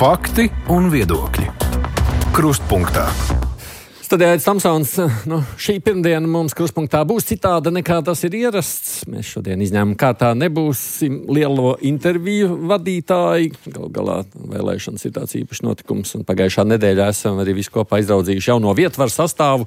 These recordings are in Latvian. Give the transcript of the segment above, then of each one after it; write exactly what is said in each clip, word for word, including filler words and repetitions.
Fakti un viedokļi. Krustpunktā. Studijā Aidis Tamsons. Nu, šī pirmdiena mums krustpunktā būs citāda nekā tas ir ierasts. Mēs šodien izņēmuma kārtā nebūsim lielo interviju vadītāji. Galu galā vēlēšanas ir tāds īpašs notikums, un pagājušā nedēļā esam arī visi kopā izraudzījuši jauno vietvaru sastāvu.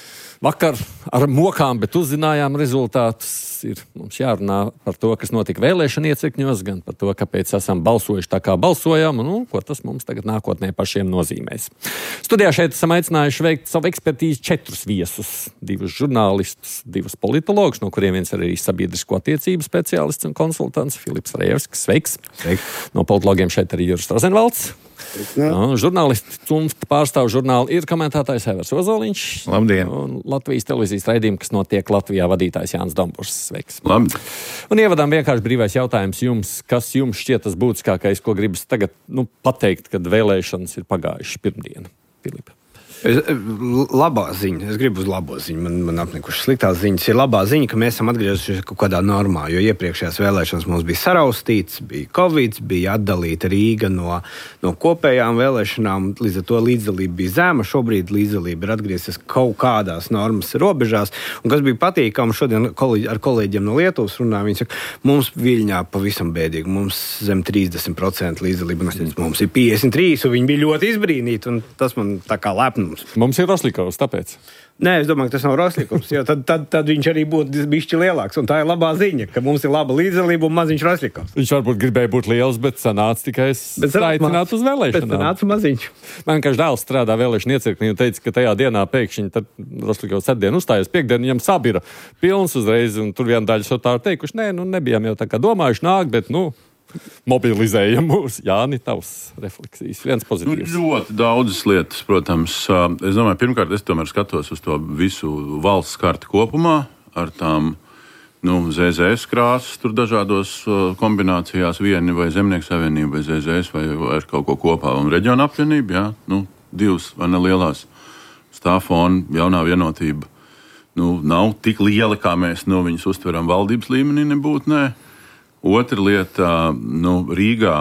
Vakar ar mokām, bet uzzinājām rezultātus. Ir mums jārunā par to, kas notika vēlēšana iecirkņos, gan par to, kāpēc esam balsojuši tā, kā balsojām, un nu, ko tas mums tagad nākotnē pašiem nozīmēs. Studijā šeit esam aicinājuši veikt savu ekspertīzi četrus viesus. Divus žurnālistus, divus politologus, no kuriem viens arī sabiedrisko attiecību speciālists un konsultants Filips Rejevskis. Sveiks! Sveiks! No politologiem šeit arī Juris Rozenvalds. No, žurnālisti cunfta pārstāv žurnālu ir komentētājs Evers Ozoliņš. Labdien! Un Latvijas televīzijas raidījumu, kas notiek Latvijā, vadītājs Jānis Domburs. Sveiks! Labdien! Un ievadām vienkārši brīvais jautājums jums. Kas jums šķiet tas būtiskākais, ko gribas tagad nu, pateikt, kad vēlēšanas ir pagājuši pirmdiena? Filipa. Es, labā ziņa, es gribu uz labo ziņu, man, man apnikušas sliktās ziņas. Ir labā ziņa, ka mēs esam atgriezušies kaut kādā normā, jo iepriekšējās vēlēšanas mums bija saraustīts, bija Covid, bija atdalīta Rīga no, no kopējām vēlēšanām, līdz ar to līdzdalība bija zema, šobrīd līdzdalība ir atgriezies kaut kādās normas robežās. Un kas bija patīkami, šodien kolēģi, ar kolēģiem no Lietuvas runāja, viņi saka, mums Viļņā pavisam bēdīgi, mums zem trīsdesmit procenti līdzdalība, un es teicu, mums ir piecdesmit trīs, un viņi bija ļoti izbrīnīti, un tas man tā kā lepnums. Mums ir Roslikovs, tāpēc. Nē, es domāju, ka tas nav Roslikovs, jo tad, tad, tad viņš arī būtu bišķi lielāks. Un tā ir labā ziņa, ka mums ir laba līdzdalība un maziņš Roslikovs. Viņš varbūt gribēja būt liels, bet sanāca tikai aicināt uz vēlēšanām. Bet sanāca maziņš. Man vienkārši dēls strādā vēlēšana iecirknī un teica, ka tajā dienā pēkšņi tad Roslikovs sētdien uzstājas, piekdien viņam sabira pilns uzreiz, un tur viena daļa sotāri teikuši, nē, nu nebijām jau tā kā domājuši nāk, bet, nu, mobilizējam mūs. Jāni, tavs refleksijas. Viens pozitīvs. Nu, ļoti daudzas lietas, protams. Es domāju, pirmkārt, es tomēr skatos uz to visu valsts karti kopumā ar tām, nu, Z Z S krāsas, tur dažādos kombinācijās, vieni vai Zemnieku savienība, vai Z Z S, vai ar kaut ko kopā, un reģiona apvienība, jā, nu, divas vai ne lielās stāfona, jaunā vienotība. Nu, nav tik liela, kā mēs, nu, viņus uztveram valdības līmenī nebūt, nē. Otra lieta, nu, Rīgā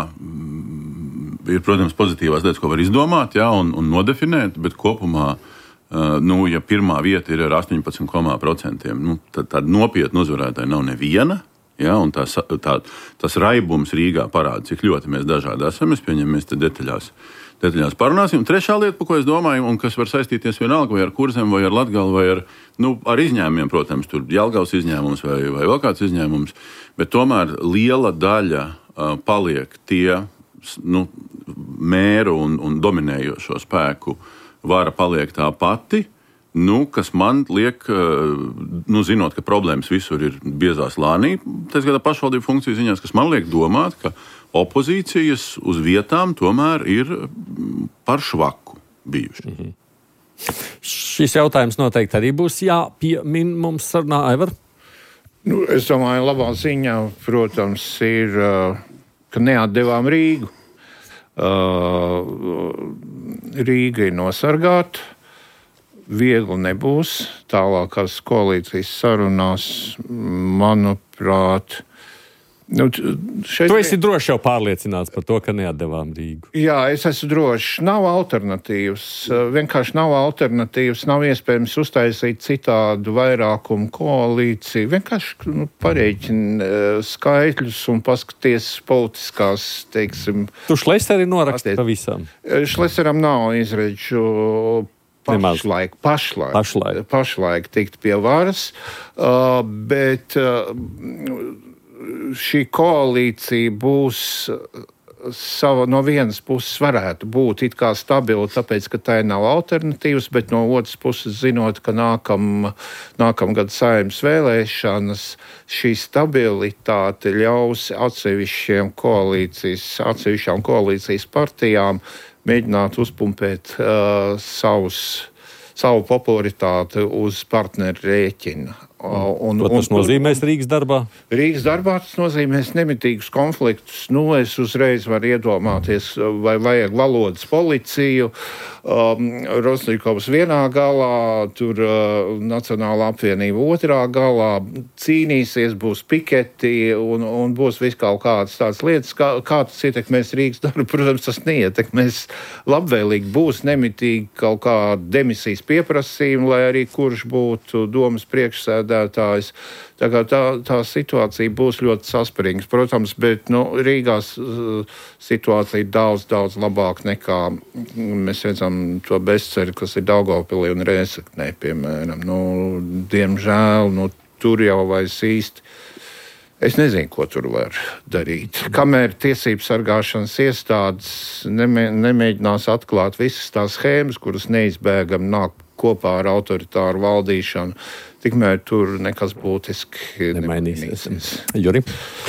ir, protams, pozitīvās lietas, ko var izdomāt, jā, un, un nodefinēt, bet kopumā, nu, ja pirmā vieta ir ar astoņpadsmit procenti, nu, tad tāda nopietna uzvarētāja nav neviena, jā, un tā, tā, tas raibums Rīgā parāda, cik ļoti mēs dažādi esam. Es pieņemu, mēs te detaļās, detaļās parunāsim. Un trešā lieta, par ko es domāju, un kas var saistīties vienalga vai ar Kurzem, vai ar Latgali, vai ar, nu, ar izņēmumiem, protams, tur Jelgavas izņēmums vai, vai vēl kāds izņēmums, bet tomēr liela daļa uh, paliek tie, nu, mēru un, un dominējošo spēku vara paliek tā pati, nu, kas man liek, uh, nu, zinot, ka problēmas visur ir biezā slānī, tas gada pašvaldību funkciju ziņās, kas man liek domāt, ka opozīcijas uz vietām tomēr ir par švaku bijuši. Mhm. Šis jautājums noteikti arī būs jāpiemin mums sarunā, Aivar. Nu, es domāju, labā ziņā, protams, ir, ka neatdevām Rīgu. Rīga ir nosargāta, viegli nebūs. Tālākās koalīcijas sarunās, manuprāt, nu, šeit... Tu esi droši jau pārliecināts par to, ka neatdevām Rīgu. Jā, es esmu drošs. Nav alternatīvas. Vienkārši nav alternatīvas. Nav iespējams uztaisīt citādu vairākumu koalīciju. Vienkārši nu, pareiķini skaitļus un paskaties politiskās, teiksim... Tu Šleseri noraksti pavisam? Šleseram nav izredžu... Pašlaik, pašlaik, pašlaik. pašlaik tikt pie varas, uh, bet uh, šī koalīcija būs sava, no vienas puses varētu būt it kā stabila, tāpēc, ka tai nav alternatīvas, bet no otras puses zinot, ka nākam, nākamgad Saeimas vēlēšanas, šī stabilitāte ļaus atsevišķiem koalīcijas, atsevišķām koalīcijas partijām mēģināt uzpumpēt uh, savus, savu popularitāti uz partneru rēķina. Un, Ko tas un, nozīmēs Rīgas darbā? Rīgas darbā tas nozīmēs nemitīgus konfliktus. Nu, es uzreiz varu iedomāties, vai vajag valodas policiju. Um, Rosnikovs vienā galā, tur uh, Nacionāla apvienība otrā galā, cīnīsies, būs piketi un, un būs viss kaut kādas tādas lietas. Kā, kā tas ietekmēs Rīgas darbu? Protams, tas neietekmēs labvēlīgi. Būs nemitīgi kaut kā demisijas pieprasījumi, lai arī kurš būtu domas priekšsēdētājs. Tā, tā, tā situācija būs ļoti saspringta, protams, bet nu, Rīgās uh, situācija ir daudz, daudz labāka nekā mēs redzam to bezceļu, kas ir Daugavpilī un Rēzeknē, piemēram. Nu, diemžēl, nu, tur jau vairs īsti. Es nezinu, ko tur var darīt. Kamēr tiesību sargāšanas iestādes nemē, nemēģinās atklāt visas tās schēmas, kuras neizbēgami nāk kopā ar autoritāru valdīšanu, tikmēr tur nekas būtiski nemainīsies. Juri?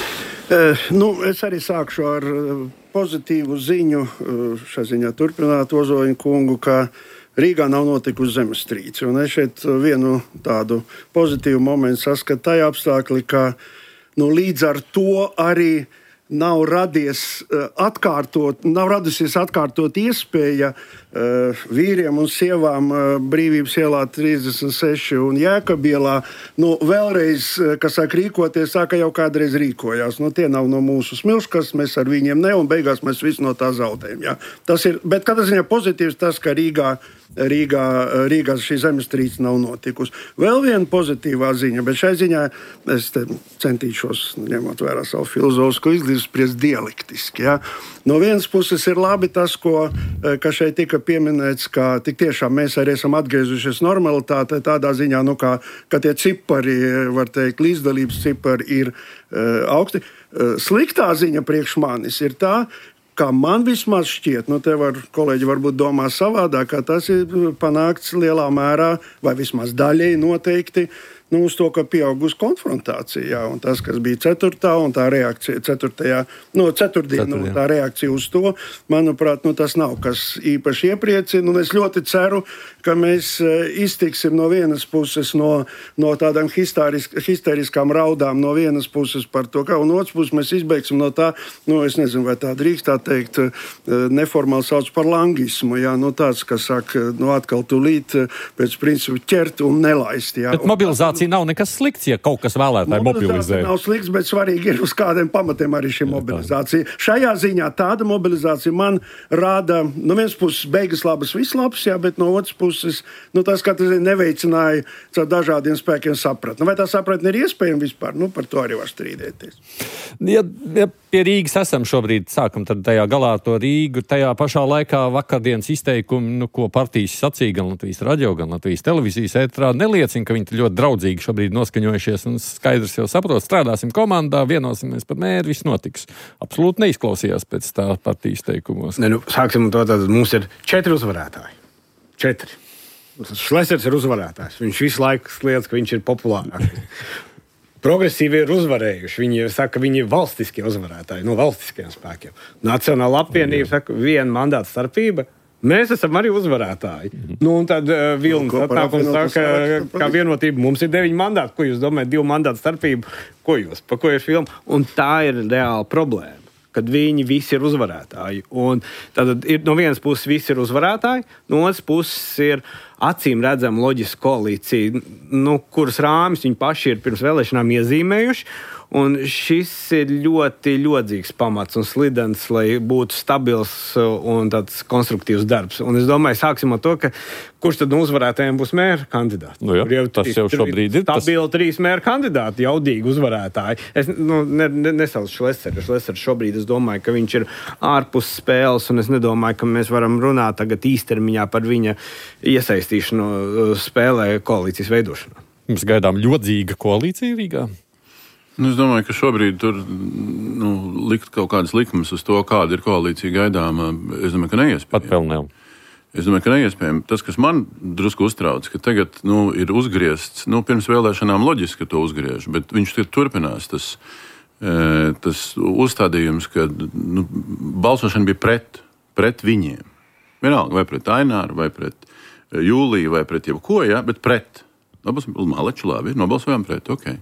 Uh, nu, es arī sākšu ar uh, pozitīvu ziņu, uh, šā ziņā turpināt Ozoļa kungu, ka Rīgā nav notikusi zemestrīce. Un es šeit vienu tādu pozitīvu momentu saskatu tajā apstākļi, ka nu, līdz ar to arī nav radies atkārtot, nav radusies atkārtot iespēja uh, vīriem un sievām uh, Brīvības ielā trīsdesmit seši un Jēkabielā, nu, vēlreiz, kas sāk rīkoties, tā, ka jau kādreiz rīkojās. Nu, tie nav no mūsu smilškas, mēs ar viņiem ne, un beigās mēs visi no tā zaudējam. Jā. Tas ir, bet katrā ziņā pozitīvs tas, ka Rīgā Rīgā, Rīgā šī zemestrīce nav notikusi. Vēl viena pozitīvā ziņa, bet šai ziņā es centīšos, ņemot vērā savu filozofisko izglītību, spriest dialektiski. Ja? No vienas puses ir labi tas, ko, ka šeit tika pieminēts, ka tik tiešām mēs arī esam atgriezušies normalitātē tādā ziņā, nu, kā, ka tie cipari, var teikt, līdzdalības cipari ir uh, augsti. Uh, sliktā ziņa priekš manis ir tā, kā man vismaz šķiet, nu te var, kolēģi varbūt domā savādāk, ka tas ir panākts lielā mērā, vai vismaz daļēji noteikti, nu, uz to, ka pieaugusi konfrontācija. Jā, un tas, kas bija ceturtā un tā reakcija ceturtajā, no ceturtdien, nu, tā reakcija uz to, manuprāt, nu, tas nav kas īpaši iepriecina. Un es ļoti ceru, ka mēs iztiksim no vienas puses no, no tādām histērisk, histēriskām raudām, no vienas puses par to, ka, un otras puses mēs izbeigsim no tā, nu, es nezinu, vai tā drīkst tā teikt, neformāli sauc par langismu, jā, nu, tāds, kas saka, nu, atkal tūlīt pēc principu ķert un nelaist, jā. Bet mobilizācija nav nekas slikts, ja kaut kas vēlētāji mobilizē. Nav slikts, bet svarīgi ir uz kādiem pamatiem arī šī mobilizācija. Šajā ziņā tāda mobilizācija man rāda, no vienas puses beigas labas, viss labs, jā, bet no otras puses, nu, tas, ka tas neveicināja caur dažādiem spēkiem sapratni. Vai tā sapratne ir iespējama vispār? Nu, par to arī var strīdēties. Ja, ja pie Rīgas esam šobrīd, sākam tad tajā galā to Rīgu, tajā pašā laikā vakardienas izteikumi, nu, ko partijas sacīja gan Latvijas radio, gan Latvijas televīzijas ētrā, neliecina, ka viņi ļoti draudzīgi šobrīd noskaņojušies un skaidrs jau saprot, strādāsim komandā, vienosimies par mēri, viss notiks. Absolūti neizklausījās pēc tā partijas teikumos. Ne, nu, sāksim to, tad mums ir četri uzvarētāji. Četri. Šlesers ir uzvarētājs. Viņš visu laiku sliedz, ka viņš ir populārāks. Progresīvi ir uzvarējuši. Viņi saka, ka viņi ir valstiskie uzvarētāji, no valstiskiem spēkiem. Nacionāla apvienība saka, viena mandāta starpība. Mēs esam arī uzvarētāji. Mm-hmm. Nu, un tad uh, Vilnis atnāk un saka, kā vienotība, mums ir deviņi mandāti. Ko jūs domājat, divu mandātu starpību? Ko jūs, pa ko ir filma? Un tā ir reāla problēma, kad viņi visi ir uzvarētāji. Un tad ir no vienas puses visi ir uzvarētāji, no otras puses ir acīm redzama loģiska koalīcija, nu, kuras rāmis viņi paši ir pirms vēlēšanām iezīmējuši. Un šis ir ļoti ļodzīgs pamats un slidens, lai būtu stabils un tāds konstruktīvs darbs. Un es domāju, sāksim ar to, ka kurš tad no uzvarētājiem būs mēra kandidāti? Nu jā, jau, tas jau šobrīd ir. Stabili tas... trīs mēra kandidāti, jaudīgi uzvarētāji. Es nu, ne, ne, nesaucu Šleseru. Šleseru šobrīd es domāju, ka viņš ir ārpus spēles, un es nedomāju, ka mēs varam runāt tagad īstermiņā par viņa iesaistīšanu spēlē koalīcijas veidošanā. Mums gaidām ļodzīga koalīcija Rīgā? Nu, es domāju, ka šobrīd tur nu, likt kaut kādas likmes uz to, kāda ir koalīcija gaidāma. Es domāju, ka neiespējami. Pat vēl nav. Es domāju, ka neiespējami. Tas, kas man drusku uztrauc, ka tagad nu, ir uzgriezts, nu, pirms vēlēšanām loģiski, ka to uzgriež, bet viņš turpinās tas, tas uzstādījums, ka nu, balsošana bija pret, pret viņiem. Vienalga, vai pret Aināru, vai pret Jūliju, vai pret jebko, ja, bet pret. Nobalsojam Maleči, labi, nobalsojām pret, ok.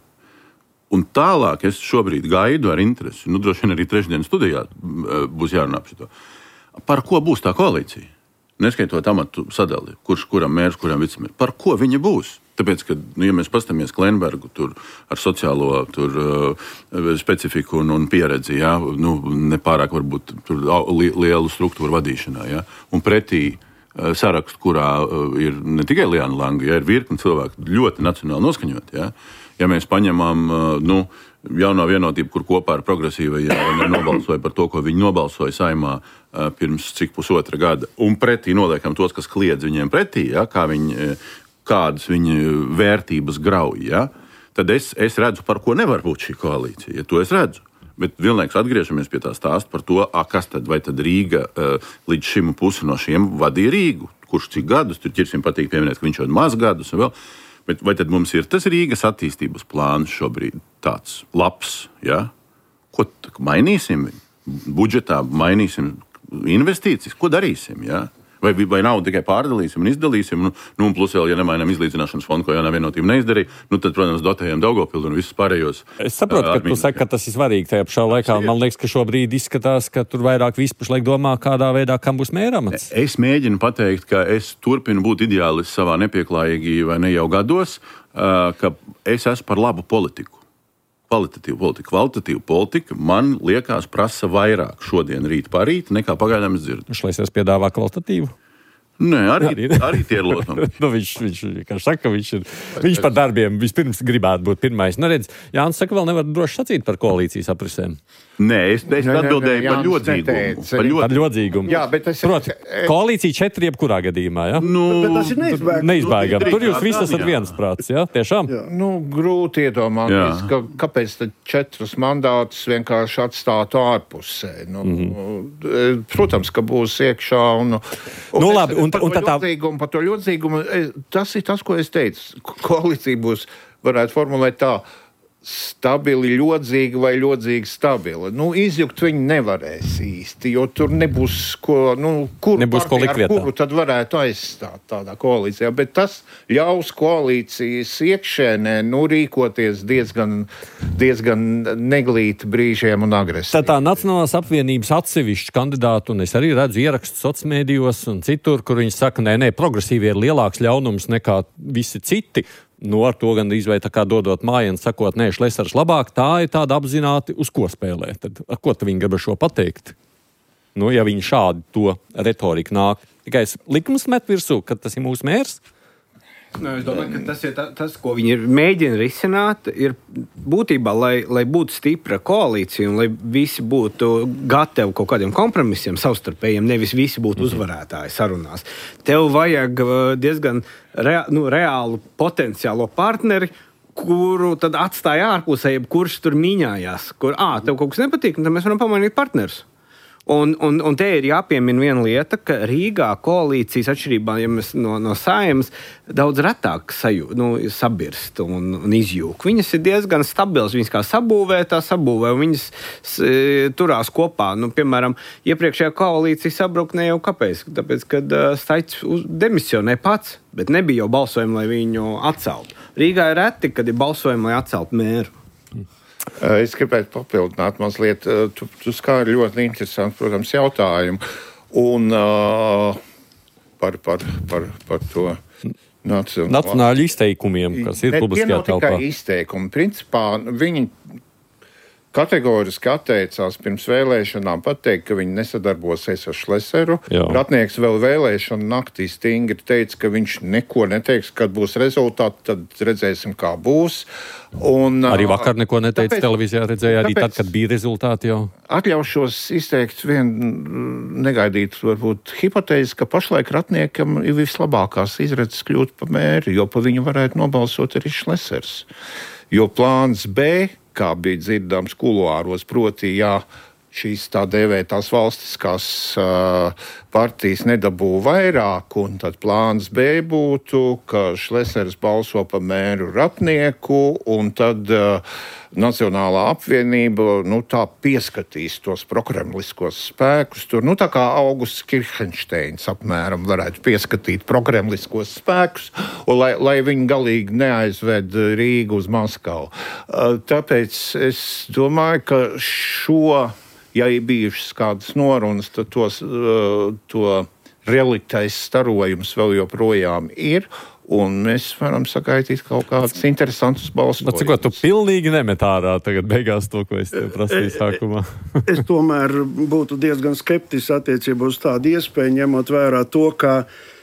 Un tālāk es šobrīd gaidu ar interesi, nu droši vien arī trešdienas studijā būs jārunā par šo. Par ko būs tā koalīcija? Neskaitot amatu sadali, kurš kuram mērs, kuram vicemērs. Par ko viņa būs? Tāpēc, ka, nu, ja mēs pastamies Klenbergu tur ar sociālo tur, uh, specifiku un, un pieredzi, ja, nu, nepārāk varbūt tur li, lielu struktūru vadīšanā, ja, un pretī uh, sarakstu, kurā uh, ir ne tikai Liana Langa, ja, ir virkni cilvēku ļoti nacionāli noskaņot, ja, ja mēs paņemam, uh, nu, jauno vienotību, kur kopā ar progresīvajiem nobalsoja par to, ko viņi nobalsoja Saimā uh, pirms cik pusotra gada, un pretī noliekam tos, kas kliedz viņiem pretī, ja, kā viņi, kādas viņa vērtības grauj, ja, tad es, es redzu, par ko nevar būt šī koalīcija, ja to es redzu. Bet vienlaikus atgriežamies pie tā stāsta par to, a, kas tad, vai tad Rīga uh, līdz šim pusi no šiem vadīja Rīgu, kurš cik gadus, tur ķirsim patīk pieminēt, ka viņš jau maz gadus un vēl. Bet vai tad mums ir tas Rīgas attīstības plāns šobrīd tāds labs, ja? Ko tā, mainīsim? Budžetā mainīsim investīcijas? Ko darīsim, ja? Vai, vai naudu tikai pārdalīsim un izdalīsim? Nu, nu un plus vēl, ja nemainām izlīdzināšanas fondu, ko jaunā vienotība neizdarīja, nu tad, protams, dotējam Daugavpili un visus pārējos. Es saprotu, ka tu saki, ka tas ir svarīgi tajā pašā laikā. Man liekas, ka šobrīd izskatās, ka tur vairāk vispār domā, kādā veidā, kam būs mēramats. Es mēģinu pateikt, ka es turpinu būt ideālists savā nepieklājīgi vai ne jau gados, ka es esmu par labu politiku. Kvalitatīva politika. Kvalitatīva politika man liekas prasa vairāk šodien rīt parīt, nekā pagaidām es dzirdu. Šleisers piedāvā kvalitatīvu? Nē, arī, arī tie ir lotumi. nu, viņš, viņš, viņš saka, viņš, ir, viņš par darbiem vispirms gribētu būt pirmais. Nu, redz, Jānis saka, vēl nevar droši sacīt par koalīcijas aprisēm. Nē, es, es ne, atbildēju ne, ne, par ļodzīgumu. Par, ļod... par ļodzīgumu. Jā, bet es... Proti, koalīcija četri jebkurā gadījumā, ja? Nu, bet tas ir neizbēgami. Neizbēgami. Tur jūs visi esat viens prāts, ja? Tiešām? Jā. Nu, grūti iedomāties, ka, kāpēc tad četrus mandātus vienkārši atstātu ārpusē. Nu, mm-hmm. Protams, ka būs iekšā un... un nu, labi, un, par, un to tā... ļodzīgumu, par to ļodzīgumu, tas ir tas, ko es teicu. Koalīcija būs, varētu formulēt tā, stabili ļodzīga vai ļodzīga stabila. Nu, izjukt viņi nevarēs īsti, jo tur nebūs ko, nu, kuru nebūs partiju, ko ar kuru tad varētu aizstāt tādā koalīcijā. Bet tas ļaus koalīcijas iekšēnē, nu, rīkoties diezgan, diezgan neglīti brīžiem un agresīvi. Tā tā Nacionālās apvienības atsevišķu kandidātu, un es arī redzu ierakstu sociālmēdijos un citur, kur viņi saka, nē, nē, progresīvi ir lielāks ļaunums nekā visi citi. Nu, ar to gan izvai tā kā dodot mājienu, sakot, nē, Šlesers labāk, tā ir tāda apzināti, uz ko spēlē. Tad, ar ko tad viņi grib šo pateikt? Nu, ja viņi šādi to retoriku nāk. Tikai likums met virsū, ka tas ir mūsu mērs? Nu, es domāju, ka tas ir ta, tas, ko viņi mēģina risināt, ir būtībā, lai, lai būtu stipra koalīcija un lai visi būtu gatavi kaut kādiem kompromisiem savstarpējiem, nevis visi būtu uzvarētāji sarunās. Tev vajag diezgan rea, nu, reālu potenciālo partneri, kuru tad atstāja ārpusē, kurš tur mīņājās, kur, ā, tev kaut kas nepatīk, un tad mēs varam pamainīt partnerus. Un, un, un te ir jāpiemina viena lieta, ka Rīgā koalīcijas atšķirībā, ja mēs no, no Saeimas, daudz retāk sajū, nu, sabirst un, un izjūk. Viņas ir diezgan stabilas, viņas kā sabūvē, tā sabūvē, un viņas e, turās kopā. Nu, piemēram, iepriekšējā koalīcija sabruka ne jau kāpēc, tāpēc, kad uh, Staiķis demisionē pats, bet nebija jau balsojumi, lai viņu atceltu. Rīgā ir reti, kad ir balsojumi, lai atceltu mēru. Es gribētu papildināt mazliet, tu, tu skāri ļoti interesanti, protams, jautājumu. Un uh, par, par, par, par to nacionālu... Nacionāļu izteikumiem, kas ir publiskajā telpā. Tie nav tikai izteikumi. Principā viņi kategoriski atteicās pirms vēlēšanām pateikt, ka viņi nesadarbosies ar Šleseru. Jā. Ratnieks vēl vēlēšanu naktī stingri teica, ka viņš neko neteiks, kad būs rezultāti, tad redzēsim, kā būs. Un, arī vakar neko neteica tāpēc, televīzijā, redzēja arī tad, kad bija rezultāti jau. Atļaušos izteikt vienu negaidītu, varbūt, hipotēzi, ka pašlaik Ratniekam ir vislabākās izredzes kļūt pa mēri, jo pa viņu varētu nobalsot arī Šlesers. Jo plāns B, kā bija dzirdams kuluāros, proti, jā, šīs tā dēvētās valstiskās uh, partijas nedabū vairāk, un tad plāns B būtu, ka Šlesers balso par mēru Ratnieku, un tad uh, Nacionālā apvienība nu, tā pieskatīs tos prokremliskos spēkus. Tur, nu, tā kā Augusts Kirchensteins apmēram varētu pieskatīt prokremliskos spēkus, un lai, lai viņi galīgi neaizved Rīgu uz Maskavu. Uh, tāpēc es domāju, ka šo ja ir bijušas kādas norunas, tad tos, to realitātes starojums vēl joprojām ir, un mēs varam sagaidīt kaut kādus interesantus balsojumus. Cik, ko tu pilnīgi nemet ārā tagad beigās to, ko es tev prasīju sākumā? Es tomēr būtu diezgan skeptisks attiecībā uz tādu iespēju, ņemot vērā to, ka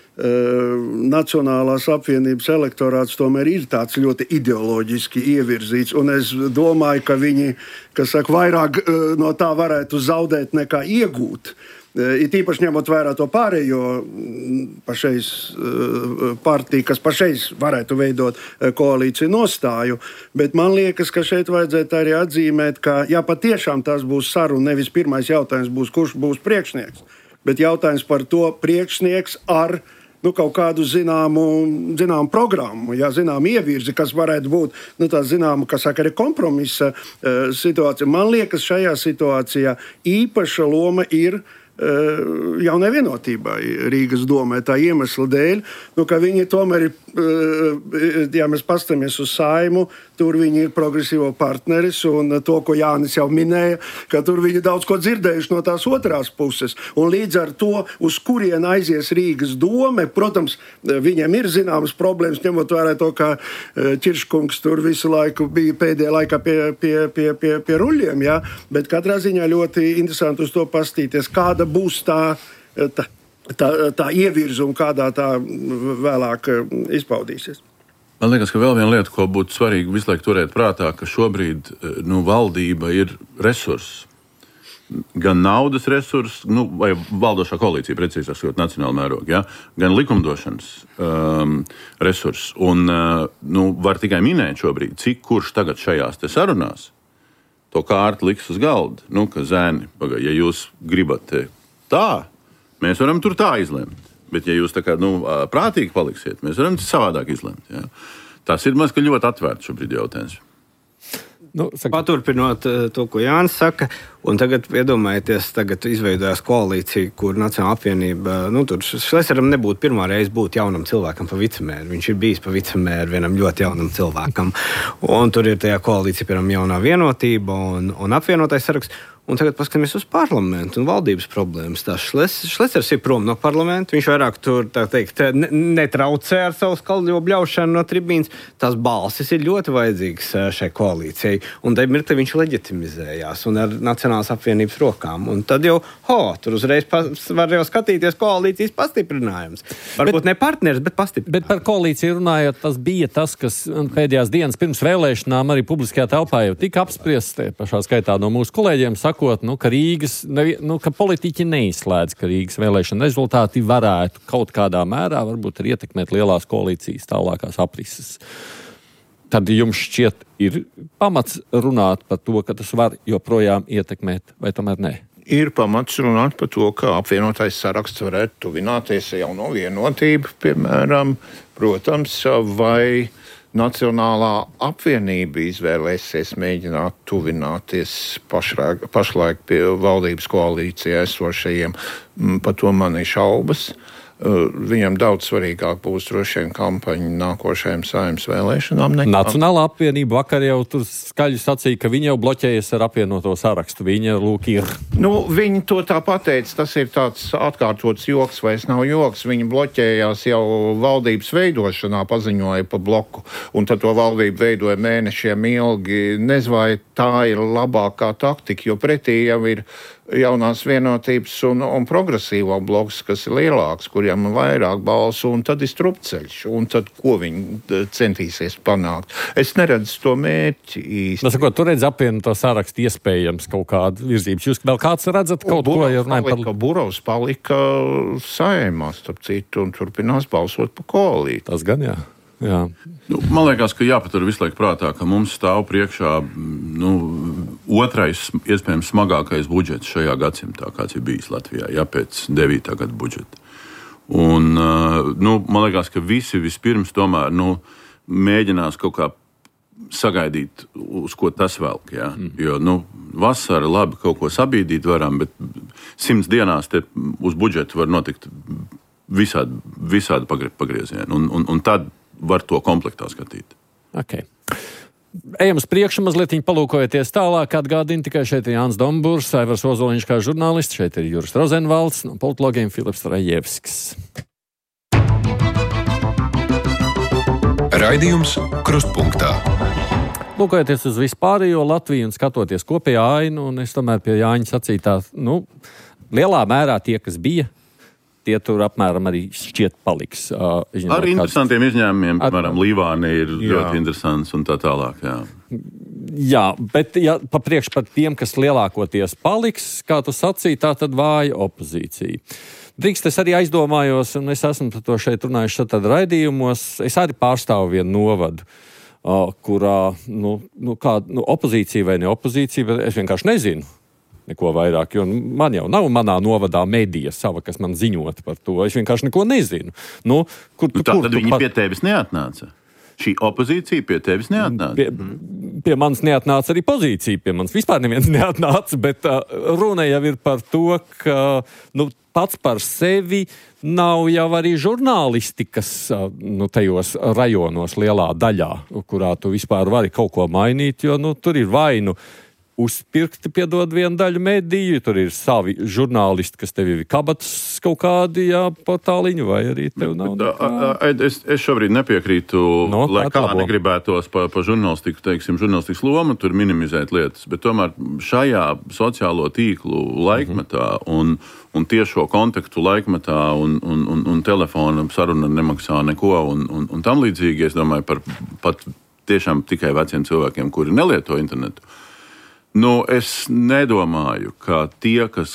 Nacionālās apvienības elektorāts tomēr ir tāds ļoti ideoloģiski ievirzīts, un es domāju, ka viņi, kas saka, vairāk no tā varētu zaudēt nekā iegūt. Ir īpaši ņemot vērā to pārējo pašreiz partiju, kas pašreiz varētu veidot koalīciju nostāju, bet man liekas, ka šeit vajadzētu arī atzīmēt, ka ja patiešām tas būs saruna, nevis pirmais jautājums būs, kurš būs priekšnieks, bet jautājums par to priekšnieks ar nu, kaut kādu zināmu, zināmu programmu, jā, zināmu ievirzi, kas varētu būt nu, tā zināma, kas saka, arī kompromisa uh, situācija. Man liekas, šajā situācijā īpaša loma ir uh, jaunai vienotībai Rīgas domē, tā iemesla dēļ, nu, ka viņi tomēr ir, uh, ja mēs pastamies uz Saimu, tur viņi ir progresīvo partneris, un to, ko Jānis jau minēja, ka tur viņi daudz ko dzirdējuši no tās otrās puses. Un līdz ar to, uz kurien aizies Rīgas dome, protams, viņiem ir zināmas problēmas, ņemot vērā to, ka Čirškungs tur visu laiku bija pēdējā laikā pie, pie, pie, pie, pie ruļļiem, ja? Bet katrā ziņā ļoti interesanti uz to pastīties, kāda būs tā, tā, tā, tā ievirza un kādā tā vēlāk izpaudīsies. Man liekas, ka vēl viena lieta, ko būtu svarīgi visu laiku turēt prātā, ka šobrīd nu, valdība ir resurss. Gan naudas resurss, nu, vai valdošā koalīcija, precīzāk sakot, nacionāla mēroga, ja? Gan likumdošanas um, resurss. Un uh, nu, var tikai minēt šobrīd, cik kurš tagad šajās te sarunās to kārtu liks uz galda. Nu, ka zēni, pagai, ja jūs gribat tā, mēs varam tur tā izlemt. Bet, ja jūs tā kā nu, prātīgi paliksiet, mēs varam savādāk izlemt. Ja? Tas ir maz, ka ļoti atvērts šobrīd jautājums. Nu, Paturpinot to, ko Jānis saka, un tagad iedomājieties, tagad izveidojās koalīcija, kur Nacionāla apvienība, nu, tur Šleseram nebūtu pirmā reize būt jaunam cilvēkam pa vicemēru. Viņš ir bijis pa vicemēru vienam ļoti jaunam cilvēkam. Un tur ir tajā koalīcija, piemēram, jaunā vienotība un, un apvienotais saraksts. Un tagad paskatāmies uz parlamentu un valdības problēmas. Tā Šlesers ir prom no parlamenta. Viņš vairāk tur, tā teikt, ne, netraucē ar savu skaļo bļaušanu no tribīnas. Tās balsis ir ļoti vajadzīgas šai koalīcijai. Un tad mirkli viņš leģitimizējās un ar Nacionālās apvienības rokām. Un tad jau, ho, tur uzreiz pas, var jau skatīties koalīcijas pastiprinājums. Varbūt bet, ne partneris, bet pastiprinājums. Bet par koalīciju runājot, tas bija tas, kas pēdējās dienas pirms vēlēšanām arī publiskajā telpā jau tika apspriests, pašā skaitā no mūsu kolēģiem saka, Nu, ka, Rīgas, nu, ka politiķi neizslēdz, ka Rīgas vēlēšana rezultāti varētu kaut kādā mērā varbūt arī ietekmēt lielās koalīcijas tālākās aprises. Tad jums šķiet ir pamats runāt par to, ka tas var joprojām ietekmēt, vai tomēr ne? Ir pamats runāt par to, ka apvienotais saraksts varētu tuvināties jauno vienotību, piemēram, protams, vai Nacionālā apvienība izvēlēsies mēģināt tuvināties pašlaik, pašlaik pie valdības koalīcijā esošajiem. Par to man ir šaubas. Viņam daudz svarīgāk būs droši vien kampaņa nākošajām Saeimas vēlēšanām. Nekā. Nacionālā apvienība vakar jau tur skaļi sacīja, ka viņi jau bloķējas ar apvienoto sarakstu. Viņa lūk ir. Nu, viņi to tā pateica, tas ir tāds atkārtots joks, vai es nav joks. Viņi bloķējās jau valdības veidošanā, paziņoja pa bloku, un tad to valdību veidoja mēnešiem ilgi. Nezinu, vai tā ir labākā taktika, jo pretī jau ir jaunās vienotības un, un progresīvo bloks, kas ir lielāks, kuriem ir vairāk balsu, un tad ir strupceļš. Un tad, ko viņi centīsies panākt? Es neredzu to mērķi īsti. Tas, ko tu redzi apvienoto sarakstu iespējams kaut kādu virzības? Jūs vēl kāds redzat kaut Burovs ko? Ja palika, par... Burovs palika Saeimā, starp citu, un turpinās balsot par koalīciju. Tas gan, jā. Jā. Nu, man liekas, ka jāpatur visu laiku prātā, ka mums stāv priekšā nu, otrais, iespējams, smagākais budžets šajā gadsimtā, kāds ir bijis Latvijā, ja pēc devītā gada budžeta. Un, nu, man liekas, ka visi vispirms tomēr nu, mēģinās kaut kā sagaidīt, uz ko tas velk. Ja? Mm. Jo nu, vasara labi kaut ko sabīdīt varam, bet simts dienās te uz budžetu var notikt visādi, visādi pagriezieni. Un, un, un tad var to komplektā skatīt. Okay. Ejam uz priekšu, mazliet palūkojoties tālāk. Atgādini tikai šeit ir Jānis Dombūrs, Aivars Ozoliņš kā žurnālists, šeit ir Juris Rozenvalds, no politologiem Filips Rajevskis. Raidījums Krustpunktā. Lūkojoties uz vispārējo Latviju un skatoties kopējā ainu, un es tomēr pie Jāņa sacītā, nu, lielā mērā tie, kas bija, tie tur apmēram arī šķiet paliks. Uh, Ar kāds... interesantiem izņēmumiem, Ar... piemēram, Līvāni ir jā. ļoti interesants un tā tālāk. Jā, jā bet ja, pa priekš par tiem, kas lielākoties paliks, kā tu sacīji, tā tad vāja opozīcija. Drīkst es arī aizdomājos, un es esmu par to šeit runājuši tad raidījumos, es arī pārstāvu vienu novadu, uh, kurā, nu, nu, kā, nu, opozīcija vai ne opozīcija, bet es vienkārši nezinu neko vairāk, jo man jau nav manā novadā medija sava, kas man ziņot par to. Es vienkārši neko nezinu. Nu, kur, nu, tā kur, tad viņi pat... pie tevis neatnāca? Šī opozīcija pie tevis neatnāca? Pie, pie manis neatnāca arī pozīcija, pie manis vispār neviens neatnāca, bet uh, runa jau ir par to, ka nu, pats par sevi nav jau arī žurnālistikas uh, nu, tajos rajonos lielā daļā, kurā tu vispār vari kaut ko mainīt, jo nu, tur ir vainu uzpirkti, piedod vienu daļu mediju, tur ir savi žurnālisti, kas tev ir kabatas kaut kādi, jā, portāliņu, vai arī tev nav nekā. Es, es šobrīd nepiekrītu, no, lai kā labo. Negribētos pa, pa žurnālistiku, teiksim, žurnālistikas lomu, tur minimizēt lietas, bet tomēr šajā sociālo tīklu laikmetā mm-hmm. un, un tiešo kontaktu laikmetā un, un, un, un telefona saruna nemaksā neko un, un, un tam līdzīgi, es domāju par pat tiešām tikai veciem cilvēkiem, kuri nelieto internetu. Nu, es nedomāju, ka tie, kas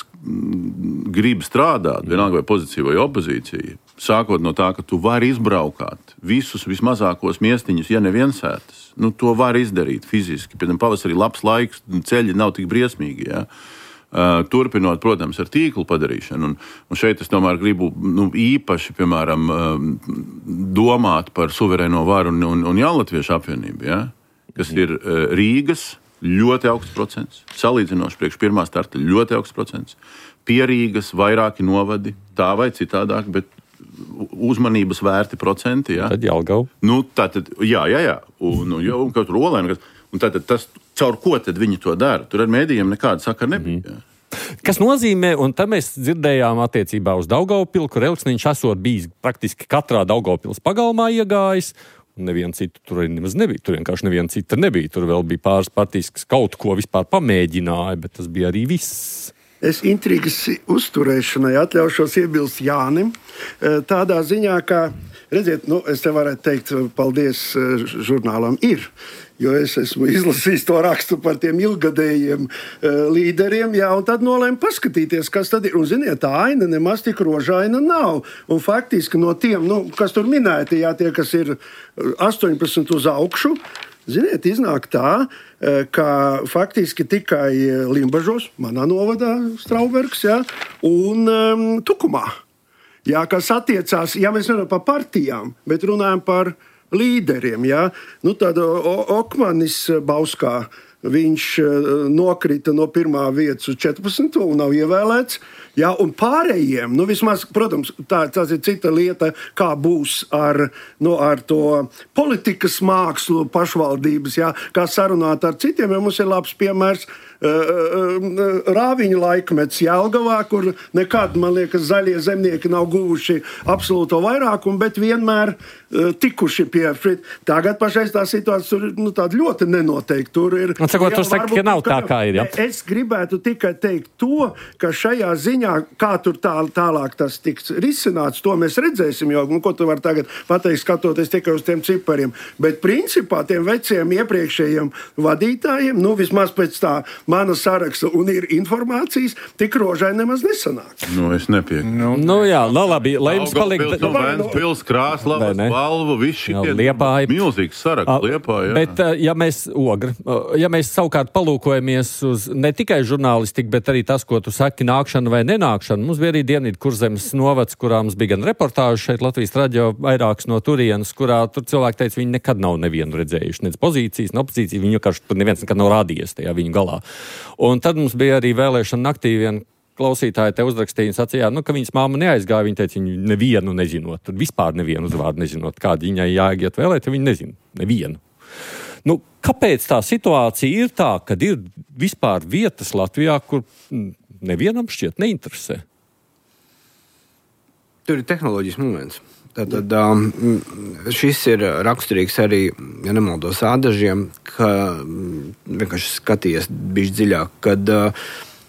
grib strādāt, vienalga vai pozīcija vai opozīcija, sākot no tā, ka tu vari izbraukāt visus vismazākos miestiņus, ja neviensētas, nu, to var izdarīt fiziski. Pēc tam pavasarī labs laiks, ceļi nav tik briesmīgi, ja? Uh, turpinot, protams, ar tīklu padarīšanu. Un, un šeit es tomēr gribu nu, īpaši, piemēram, uh, domāt par suverēno varu un, un, un Jaunlatviešu apvienību, ja? Kas ir uh, Rīgas, ļoti augsts procents, salīdzinoši priekš pirmā starta ļoti augsts procents, pierīgas vairāki novadi, tā vai citādāk, bet uzmanības vērti procenti, jā. Tad Jelgava. Nu, tātad, jā, jā, jā, un, un, un kaut tur Olēna, un tātad tas, caur ko tad viņi to dara? Tur ar mēdījiem nekāda sakara nebija, jā. Kas nozīmē, un tam mēs dzirdējām attiecībā uz Daugavpilu, kur Elksniņš esot bijis praktiski katrā Daugavpils pagalmā iegājis, un neviena cita tur arī nemaz nebija. Tur vienkārši neviena cita nebija. Tur vēl bija pāris partijas, kas kaut ko vispār pamēģināja, bet tas bija arī viss. Es intrigas uzturēšanai atļaušos iebilst Jānim. Tādā ziņā, ka, redziet, nu, es te varētu teikt paldies žurnālam ir. Jo es esmu izlasījis to rakstu par tiem ilgadējiem uh, līderiem, jā, un tad nolēmu paskatīties, kas tad ir. Un, ziniet, tā aina nemaz tik rožaina nav. Un faktiski no tiem, nu, kas tur minēti, jā, tie, kas ir astoņpadsmit uz augšu, ziniet, iznāk tā, ka faktiski tikai Limbažos, manā novadā Straubergs, jā, un um, Tukumā. Jā, kas attiecās, ja mēs runājam par partijām, bet runājam par līderiem, jā. Nu, tad Okmanis Bauskā, viņš nokrita no pirmā vietas uz četrpadsmito un nav ievēlēts, jā, un pārējiem, nu, vismaz, protams, tā, tas ir cita lieta, kā būs ar, nu, ar to politikas mākslu pašvaldības, jā, kā sarunāt ar citiem, jo mums ir labs piemērs Rāviņa laikmets Jelgavā, kur nekad, man liekas, zaļie zemnieki nav guvuši absolūto vairākumu, bet vienmēr uh, tikuši pie. Tagad pašais tā situācija tur nu, tāda ļoti nenoteikti. Tur ir. Un sakot, tu saki, ka nav tā, kā ir, ja? Es gribētu tikai teikt to, ka šajā ziņā, kā tur tā, tālāk tas tiks risināts, to mēs redzēsim, jo, nu, ko tu vari tagad pateikt, skatoties tikai uz tiem cipariem. Bet principā tiem veciem iepriekšējiem vadītājiem, nu, vismaz pēc tā mana saraksta un ir informācijas, tik rožai nemaz nesanāk. Nu, es nepieku. Nu, nu jā, no labi, lai jums paliek... Daugavpils, no Ventspils, Krāslavas, Valvu, viss šitie Liepāja. Milzīgs saraksts Liepāja. Bet, ja mēs, Ogra, ja mēs mēs savukārt palūkojamies uz ne tikai žurnālistiku, bet arī tas, ko tu saki, nākšana vai nenākšana. Mums bija arī Dienvidu Kurzemes novads, kurā mums bija gan reportāžu šeit Latvijas radio vairākas no turienes, kurā tur cilvēki teica, viņi nekad nav nevienu redzējuši, nec pozīcijas, ne opozīcijas, viņi vienkārši tur neviens nekad nav rādījies tajā viņu galā. Un tad mums bija arī vēlēšana naktī viena klausītāji te uzrakstīja un sacīja, nu, ka viņas māma neaizgāja, viņa teica, viņu nevienu nezinot, tur vispār nevienu uzvārdu nezinot, kādu viņai jāiet vēlēt, ja viņa nezina, nevienu. Nu, kāpēc tā situācija ir tā, kad ir vispār vietas Latvijā, kur nevienam šķiet neinteresē? Tur ir tehnoloģijas moments. Tātad um, šis ir raksturīgs arī, ja nemaldos, ādažiem, ka vienkārši skaties bišķi dziļāk, kad uh,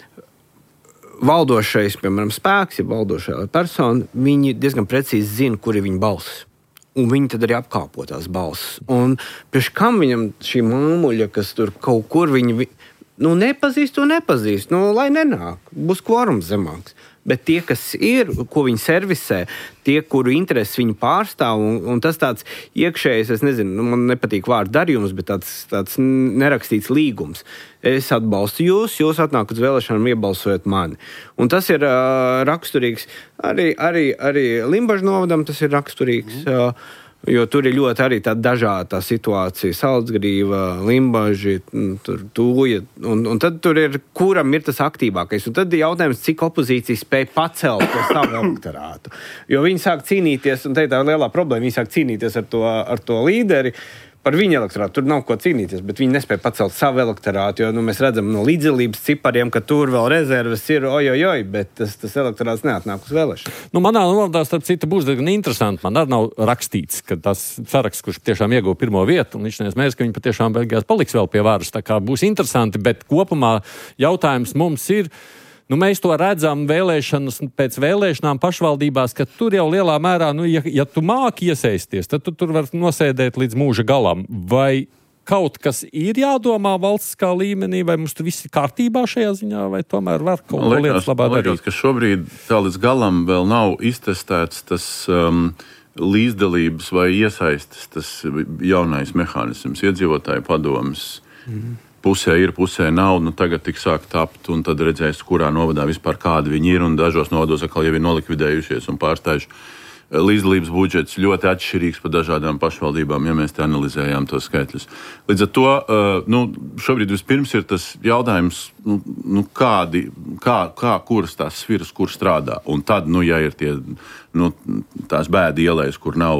valdošais, piemēram, spēks, ja valdošā persona, viņi diezgan precīzi zina, kur ir viņa balss. Un viņi tad arī apkāpo tās balsis. Un priekš kam viņam šī māmuļa, kas tur kaut kur viņi, nu, nepazīst to nepazīst, nu, lai nenāk, būs kvorums zemāks. Bet tie, kas ir, ko viņi servisē, tie, kuru intereses viņi pārstāv, un, un tas tāds iekšējs, es nezinu, nu, man nepatīk vārdu darījums, bet tāds, tāds nerakstīts līgums. Es atbalstu jūs, jūs atnākat uz vēlēšanām, iebalsojat mani. Un tas ir uh, raksturīgs, arī, arī, arī Limbažu novadam tas ir raksturīgs, mm. uh, jo tur ir ļoti arī tā dažāda tā situācija, Salcgrīva, Limbaži, tur Tūja, un, un tad tur ir, kuram ir tas aktīvākais. Un tad ir jautājums, cik opozīcija spēja pacelt to savu elektorātu. Jo viņi sāk cīnīties, un te ir tā lielā problēma, viņi sāk cīnīties ar to, ar to līderi, par viņu elektorātu. Tur nav ko cīnīties, bet viņi nespēja pacelt savu elektorātu, jo nu, mēs redzam no līdzdalības cipariem, ka tur vēl rezerves ir ojojoj, bet tas, tas elektorāts neatnāk uz vēlēšanu. Nu, manā novadā, starp citu, būs diezgan interesanti. Man arī nav rakstīts, ka tas saraksts, kurš tiešām ieguva pirmo vietu, un viņš nesmēs, ka viņi patiešām beigās paliks vēl pie varas. Tā kā būs interesanti, bet kopumā jautājums mums ir, nu, mēs to redzam vēlēšanas pēc vēlēšanām pašvaldībās, ka tur jau lielā mērā, nu, ja, ja tu māki iesaisties, tad tu tur var nosēdēt līdz mūža galam. Vai kaut kas ir jādomā valstiskā līmenī, vai mums tur viss ir kārtībā šajā ziņā, vai tomēr var kaut ko lietas labā darīt? Man liekas, ka šobrīd tā līdz galam vēl nav iztestēts tas um, līdzdalības vai iesaistes, tas jaunais mehānisms, iedzīvotāju padomas. Mm-hmm. Pusē ir, pusē nav, nu tagad tik sāk tapt, un tad redzēs, kurā novadā vispār kādi viņi ir, un dažos novados atkal jau ir nolikvidējušies un pārstājuši. Līdzdalības budžets ļoti atšķirīgs pa dažādām pašvaldībām, ja mēs te analizējām tos skaitļus. Līdz ar to, nu, šobrīd vispirms ir tas jautājums, nu, nu kādi, kā, kā, kuras tās sviras, kur strādā. Un tad, nu, ja ir tie, nu, tās bēdi ielēs, kur nav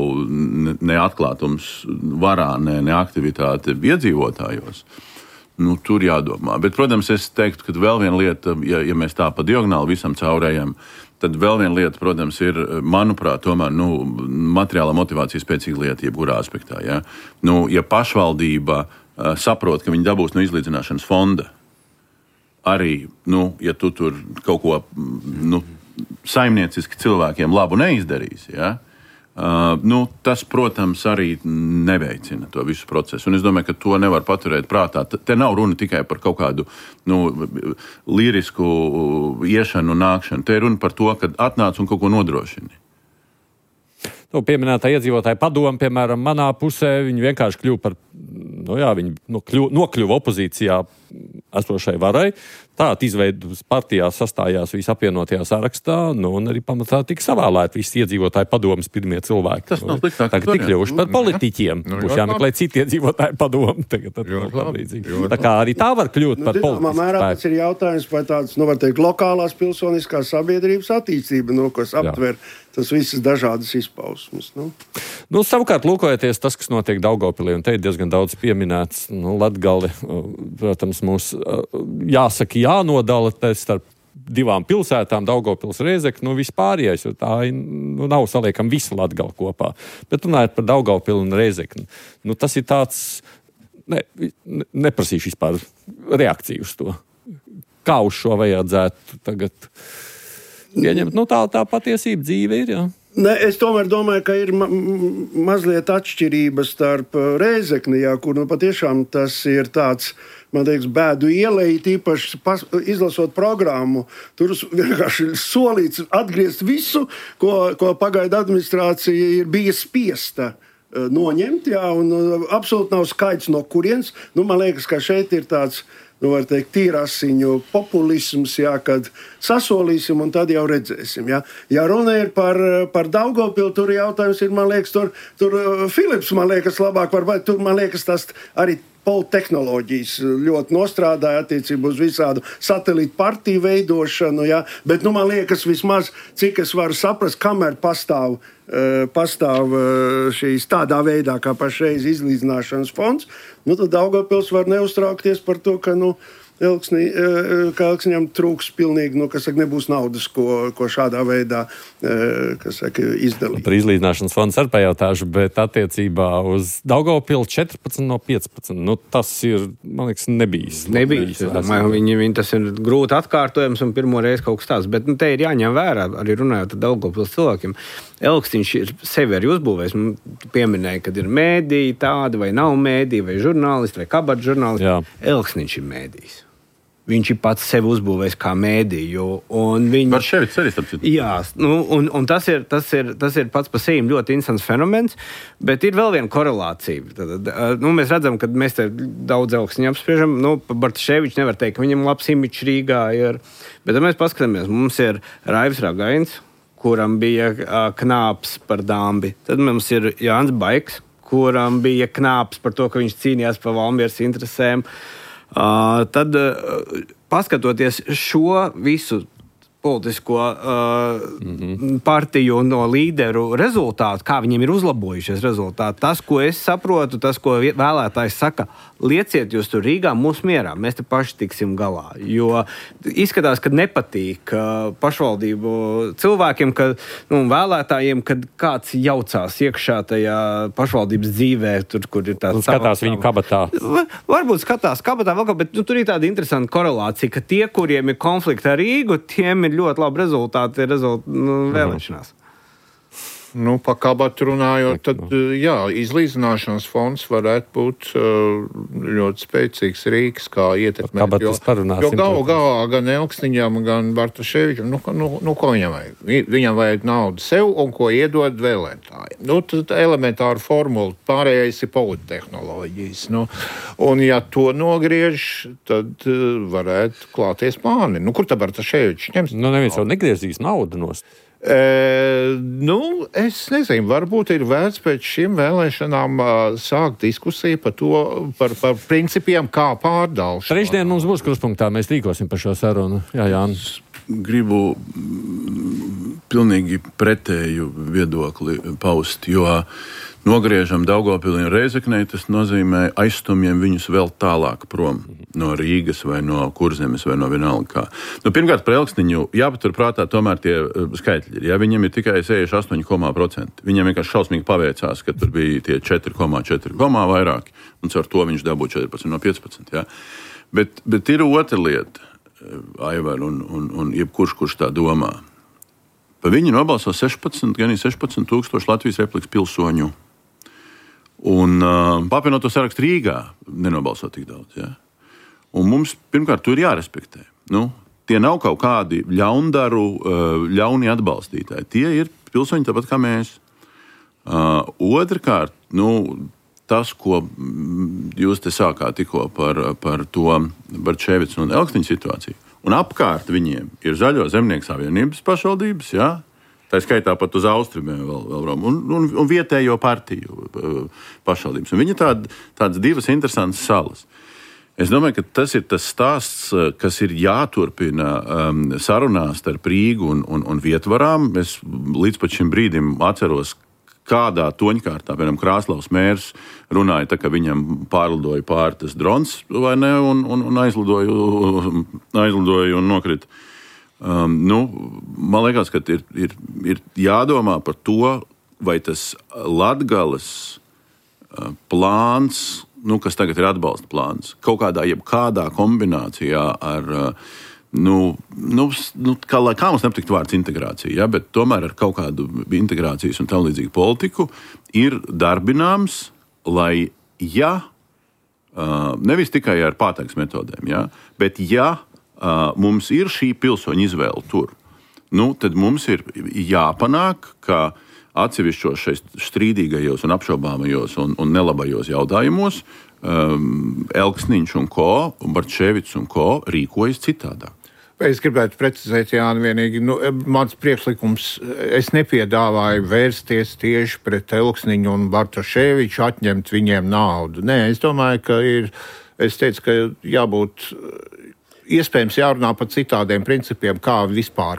ne atklātums varā, ne, ne aktivitāte iedzīvotājos, nu, tur jādomā. Bet, protams, es teiktu, ka vēl viena lieta, ja, ja mēs tā pa diagonāli visam caurējam, tad vēl viena lieta, protams, ir, manuprāt, tomēr, nu, materiālā motivācija spēcīga lieta, jebkurā aspektā. Ja, nu, ja pašvaldība uh, saprot, ka viņi dabūs no izlīdzināšanas fonda, arī, nu, ja tu tur kaut ko, nu, saimnieciski cilvēkiem labu neizdarīsi, ja, Uh, nu, tas, protams, arī neveicina to visu procesu. Un es domāju, ka to nevar paturēt prātā. Te nav runa tikai par kaut kādu, nu, lirisku iešanu un nākšanu. Te ir runa par to, ka atnāc un kaut ko nodrošini. Nu, pieminētā iedzīvotāja padoma, piemēram, manā pusē, viņi vienkārši kļuva par, nu jā, viņi nokļuva, nokļuva opozīcijā esošai varai. Tā izveidus partijā sastājās visapvienotajā sarakstā, nu, un arī pamatā tika savēlēti visi iedzīvotāji padomas pirmie cilvēki. Tas nav sliktāk. Tagad tik kļuvuši par politiķiem. Nu, būs jāmeklē citi iedzīvotāji padomu. Tagad tad nav tā līdzīgi. Tā kā arī tā var kļūt nu, par politisku spēku. Tas ir jautājums par tāds, nu, var teikt, lokālās pilsoniskās sabiedrības attīstība, nu, kas aptver tas visas dažādas izpausmes. Nu. Nu, savukārt, lūkojoties tas, kas notiek Daugavpilī, un te ir diezgan daudz pieminēts, nu, Latgali, protams, mums jāsaka, jānodala starp divām pilsētām, Daugavpils, Rēzekne, nu, vispārējais, jo tā nu, nav saliekam visu Latgali kopā. Bet runājot par Daugavpilu un Rēzekni, nu, tas ir tāds, ne, ne, neprasīšu vispār reakciju uz to. Kā uz šo vajadzētu tagad ieņemt? Nu, tā, tā patiesība dzīve ir, jā. Ne, es tomēr domāju, ka ir ma mazliet atšķirība starp Rēzekni, jā, kur nu, patiešām tas ir tāds, man teiks, bēdu ielēji, tīpaši pas, izlasot programmu. Tur vienkārši solīts atgriezt visu, ko, ko pagaidu administrācija ir bija spiesta noņemt, jā, un absolūti nav skaidrs no kurienes. Nu, man liekas, ka šeit ir tāds, nu, var teikt, tīrasiņu populisms, jā, kad sasolīsim un tad jau redzēsim, jā. Ja runa ir par, par Daugavpilu, tur jautājums ir, man liekas, tur, tur Filips, man liekas, labāk var, tur, man liekas, tas arī politehnoloģijas ļoti nostrādāja attiecībā uz visādu satelītu partiju veidošanu, ja? Bet, nu, man liekas, vismaz, cik es varu saprast, kamēr pastāv, uh, pastāv uh, šīs tādā veidā, kā pašreiz izlīdzināšanas fonds, nu, tad Daugavpils var neuztraukties par to, ka, nu, Elksni, ka Elksņam trūks pilnīgi, nu, kas saka, nebūs naudas, ko, ko šādā veidā, kas saka, izdalīt. Par izlīdzināšanas fondu ar pajautāšu, bet attiecībā uz Daugavpilu četrpadsmit no piecpadsmit, nu, tas ir, man liekas, nebijis. Nebijis, viņi, viņi tas ir grūti atkārtojams un pirmo reizi kaut kas tāds, bet, nu, te ir jāņem vērā, arī runājot ar Daugavpils cilvēkiem. Elksniņš ir sevi arī uzbūvējis, pieminēja, kad ir mēdīji tādi, vai nav mēdīji, vai žurnālisti, vai kabata žurnālisti. Jā. Elksniņš ir mēdījis. Viņš ir pats sevi uzbūvējis kā mēdīju. Viņ... Par ševi arī starp citu. Jā, nu, un, un tas, ir, tas, ir, tas ir pats par sevi ļoti interesants fenomens, bet ir vēl viena korelācija. Tad, nu, mēs redzam, ka mēs te daudz Elksniņu apspriežam. Nu, par Bartaševiču nevar teikt, ka viņam labs imičs Rīgā ir. Bet, ja mēs paskatāmies, mums ir Raivs Ragains, kuram bija uh, knāps par Dambi. Tad mums ir Jānis Baiks, kuram bija knāps par to, ka viņš cīnījās par Valmieras interesēm. Uh, tad, uh, paskatoties šo visu politisko uh, mm-hmm. partiju un no līderu rezultātu, kā viņiem ir uzlabojušies rezultāti, tas, ko es saprotu, tas, ko vēlētājs saka, lieciet jūs tur Rīgā mūs mierā, mēs te paši tiksim galā. Jo izskatās, ka nepatīk uh, pašvaldību cilvēkiem, ka, nu, vēlētājiem, kad kāds jaucās iekšā tajā pašvaldības dzīvē, tur, kur ir tāds... Un skatās viņu kabatā. Varbūt skatās kabatā, vēl kā, bet nu, tur ir tāda interesanta korelācija, ka tie, kuriem ir konflikti ar Rīgu, tiem ir ļoti labi rezultāti rezult, nu, vēlēšanās. Nu, pa kabatu runājot, tad, jā, izlīdzināšanas fonds varētu būt ļoti spēcīgs rīks, kā ietekmēt. Kabatas parunāsim. Jo galu galā gan Elksniņam, gan Bartaševičam, nu, nu, nu, ko viņam vajag? Viņam vajag naudu sev un ko iedod vēlētājiem. Nu, tad elementāra formula, pārējais ir politehnoloģijas. Nu, un ja to nogriež, tad varētu klāties plāni. Nu, kur tā Bartaševičs ņems? Nu, neviens jau negriezīs naudu nost. E, nu, es nezinu, varbūt ir vērts pēc šīm vēlēšanām uh, sākt diskusiju par to, par, par principiem, kā pārdalšana. Trešdien mums būs kruspunktā, mēs rīkosim par šo sarunu. Jā, Jānis. Gribu pilnīgi pretēju viedokli paust, jo nogriežam Daugavpili un Rēzeknei, tas nozīmē aizstumjam viņus vēl tālāk prom no Rīgas vai no Kurzemes vai no vienalga kā. Nu, pirmkārt, par Elksniņu jāpaturprātā tomēr tie skaitļi. Ja viņam ir tikai sešdesmit astoņi procenti. Viņam vienkārši šausmīgi paveicās, ka tur bija tie četri komats četri vairāk, un ar to viņš dabūja četrpadsmit no piecpadsmit. Ja? Bet, bet ir otra lieta, Aivar, un, un, un jebkurš, kurš tā domā. Pa viņu nobalso sešpadsmit, gan sešpadsmit tūkstoši Latvijas Republikas pilsoņu. Un uh, papilnot to sarakstu Rīgā nenobalso tik daudz. Ja? Un mums, pirmkārt, to ir jārespektē. Nu, tie nav kaut kādi ļaundaru, uh, ļauni atbalstītāji. Tie ir pilsoņi tāpat kā mēs. Uh, otrkārt, nu, tas, ko jūs te sākāt tikko par, par to Bartaševiča un Elksniņa situāciju. Un apkārt viņiem ir Zaļo zemnieku savienības pašvaldības, jā, tā skaitā pat uz austrumiem vēl, vēl un, un, un vietējo partiju pašvaldības. Un viņi tād, tādas divas interesantas salas. Es domāju, ka tas ir tas stāsts, kas ir jāturpina um, sarunās starp Rīgu un, un, un Vietvarām. Es līdz pat šim brīdim atceros, kādā toņkārtā, piemēram, Krāslavas mērs runāja, tā, ka viņam pārlidoja pāri tas drons, vai ne, un, un, un aizlidoja, aizlidoja un nokrita. Um, nu, man liekas, ka ir, ir, ir jādomā par to, vai tas Latgales uh, plāns, nu, kas tagad ir atbalsta plāns, kaut kādā, jebkādā kombinācijā ar uh, Nu, nu, nu, kā, kā mums nepatiktu vārds integrācija, ja, bet tomēr ar kaut kādu integrācijas un tam līdzīgu politiku ir darbināms, lai, ja, uh, nevis tikai ar pātaigas metodēm, ja, bet ja uh, mums ir šī pilsoņa izvēle tur, nu, tad mums ir jāpanāk, ka atsevišķos šeit strīdīgajos un apšaubāmajos un, un nelabajos jautājumos um, Elksniņš un ko, un Bartševics un ko rīkojas citādāk. Es gribētu precizēt, Jāni, vienīgi, nu, mans priekšlikums, es nepiedāvāju vērsties tieši pret Elksniņu un Bartaševiču, atņemt viņiem naudu. Nē, es domāju, ka ir, es teicu, ka jābūt, iespējams jārunā par citādiem principiem, kā vispār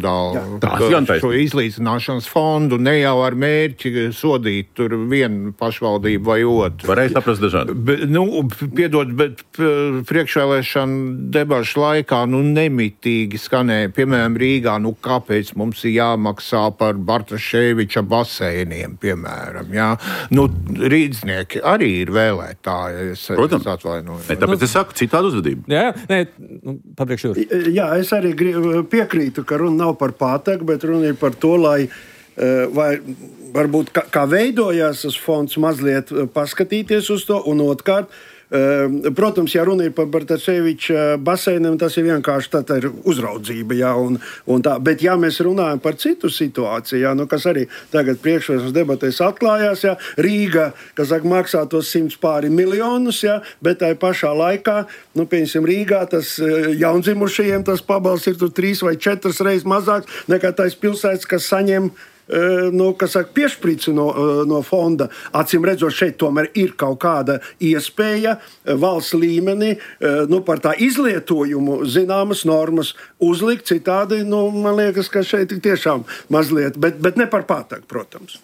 pārdala šo izlīdzināšanas fondu, ne jau ar mērķi sodīt tur vienu pašvaldību vai otru. Varēja saprast dažādi. Be, nu, piedod, bet priekšvēlēšana debašu laikā, nu, nemitīgi skanēja, piemēram, Rīgā, nu, kāpēc mums ir jāmaksā par Bartaševiča baseiniem, piemēram, jā. Nu, rīdznieki arī ir vēlētāji, es, Protams. es atvainoju. Ne, tāpēc es saku citādu uzvedību. Jā, nē, nu, papriekš jūs. Jā, es arī piekrītu, ka runa nav par pātagu, bet runa ir par to, lai vai varbūt kā, kā veidojās tas fonds, mazliet paskatīties uz to, un otrkārt, protams, ja runa ir par Bartaševiča baseiniem, tas ir vienkārši tā, tā ir uzraudzība, jā, un, un tā, bet ja mēs runājam par citu situāciju, jā, nu, kas arī tagad priekšvēlēšanas debatēs atklājās, jā, Rīga, kas saka, maksā tos simts pāri miljonus, jā, bet tai pašā laikā, nu, piemēram, Rīgā tas jaundzimušajiem tas pabalsts ir tur trīs vai četras reizes mazāks nekā tais pilsētas, kas saņem nu, kas saka, piešprici no, no fonda. Acīm redzot, šeit tomēr ir kaut kāda iespēja valsts līmenī, nu, par tā izlietojumu zināmas normas uzlikt, citādi, nu, man liekas, ka šeit ir tiešām mazliet, bet, bet ne par pātagu, protams.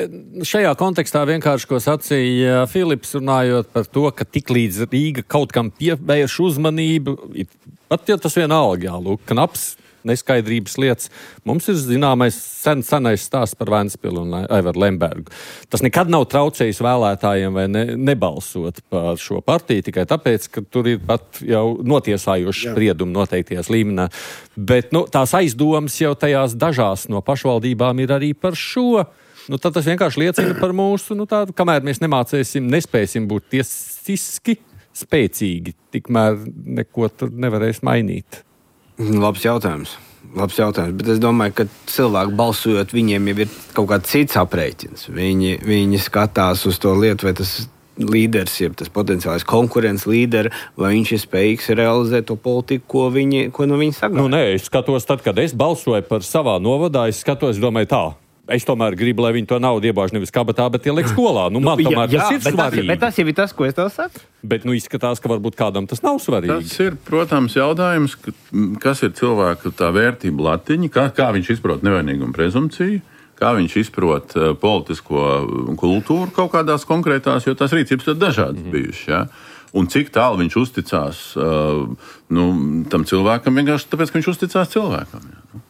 Šajā kontekstā vienkārši, ko sacīja Filips, runājot par to, ka tik līdz Rīga kaut kam pievērš uzmanību, pat ja tas vienalga, jā, lūk, knaps, neskaidrības lietas. Mums ir zināmais sen, senais stāsts par Ventspilu un Aivaru Lembergu. Tas nekad nav traucējis vēlētājiem vai ne, nebalsot par šo partiju, tikai tāpēc, ka tur ir pat jau notiesājoši spriedumi noteikties līmenā. Bet nu, tās aizdomas jau tajās dažās no pašvaldībām ir arī par šo. Nu, tad tas vienkārši liecina par mūsu, nu, tādu, kamēr mēs nemācēsim, nespēsim būt tiesiski spēcīgi, tikmēr neko tur nevarēs mainīt. Labs jautājums. Labs jautājums. Bet es domāju, ka cilvēki balsojot, viņiem jau ir kaut kāds cits aprēķins. Viņi, viņi skatās uz to lietu, vai tas līderis, jeb tas potenciālais konkurences līderis, vai viņš ir spējīgs realizēt to politiku, ko, viņi, ko no viņa sagaida. Nu, nē, es skatos, tad, kad es balsoju par savā novadā, es skatos, domāju tā. Es tomēr gribu, lai viņi to naudu iebāž nevis kabatā, bet ieliek skolā. Nu, man tomēr jā, tas ir bet svarīgi. Tas, bet tas jau ir tas, ko es tev saku. Bet nu izskatās, ka varbūt kādam tas nav svarīgi. Tas ir, protams, jautājums, ka, kas ir cilvēka tā vērtība latiņa, kā, kā viņš izprot nevainīgumu prezumciju, kā viņš izprot uh, politisko kultūru kaut kādās konkrētās, jo tās rīcības ir dažādas mm-hmm. bijušas. Ja? Un cik tālu viņš uzticās uh, nu, tam cilvēkam, vienkārši tāpēc, ka viņš uzticās cilvēkam. Ja?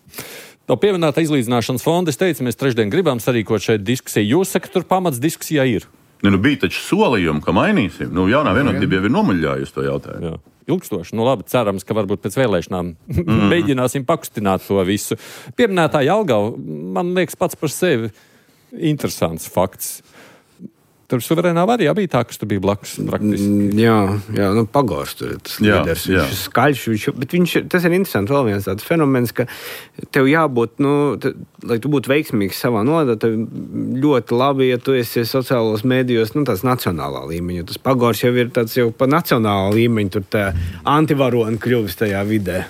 To pieminēta izlīdzināšanas fonda, es teicu, mēs trešdien gribam sarīkot šeit diskusiju. Jūs sakat, tur pamats diskusijā ir. Ne, nu bija taču solījumi, ka mainīsim. Nu, jaunā vienotība jau ir nomuļļājusi to jautājumu. Jā. Ilgstoši. Nu labi, cerams, ka varbūt pēc vēlēšanām mm. mēģināsim pakustināt to visu. Pieminētā Jelgava, man liekas, pats par sevi interesants fakts. Tur suverēnā varijā bija tā, kas tur bija blakus praktiski. Jā, jā, nu Pagors tur ir tas līderis. Viņš ir skaļš, viņš, bet viņš, tas ir interesanti vēl viens tāds fenomens, ka tev jābūt, nu, te, lai tu būtu veiksmīgs savā nodā, tev ļoti labi, ja tu esi sociālos mēdījos, nu, tāds nacionālā līmeņa. Tas Pagors jau ir tāds jau pa nacionālā līmeņa, tur tā antivaroni kļuvis tajā vidē.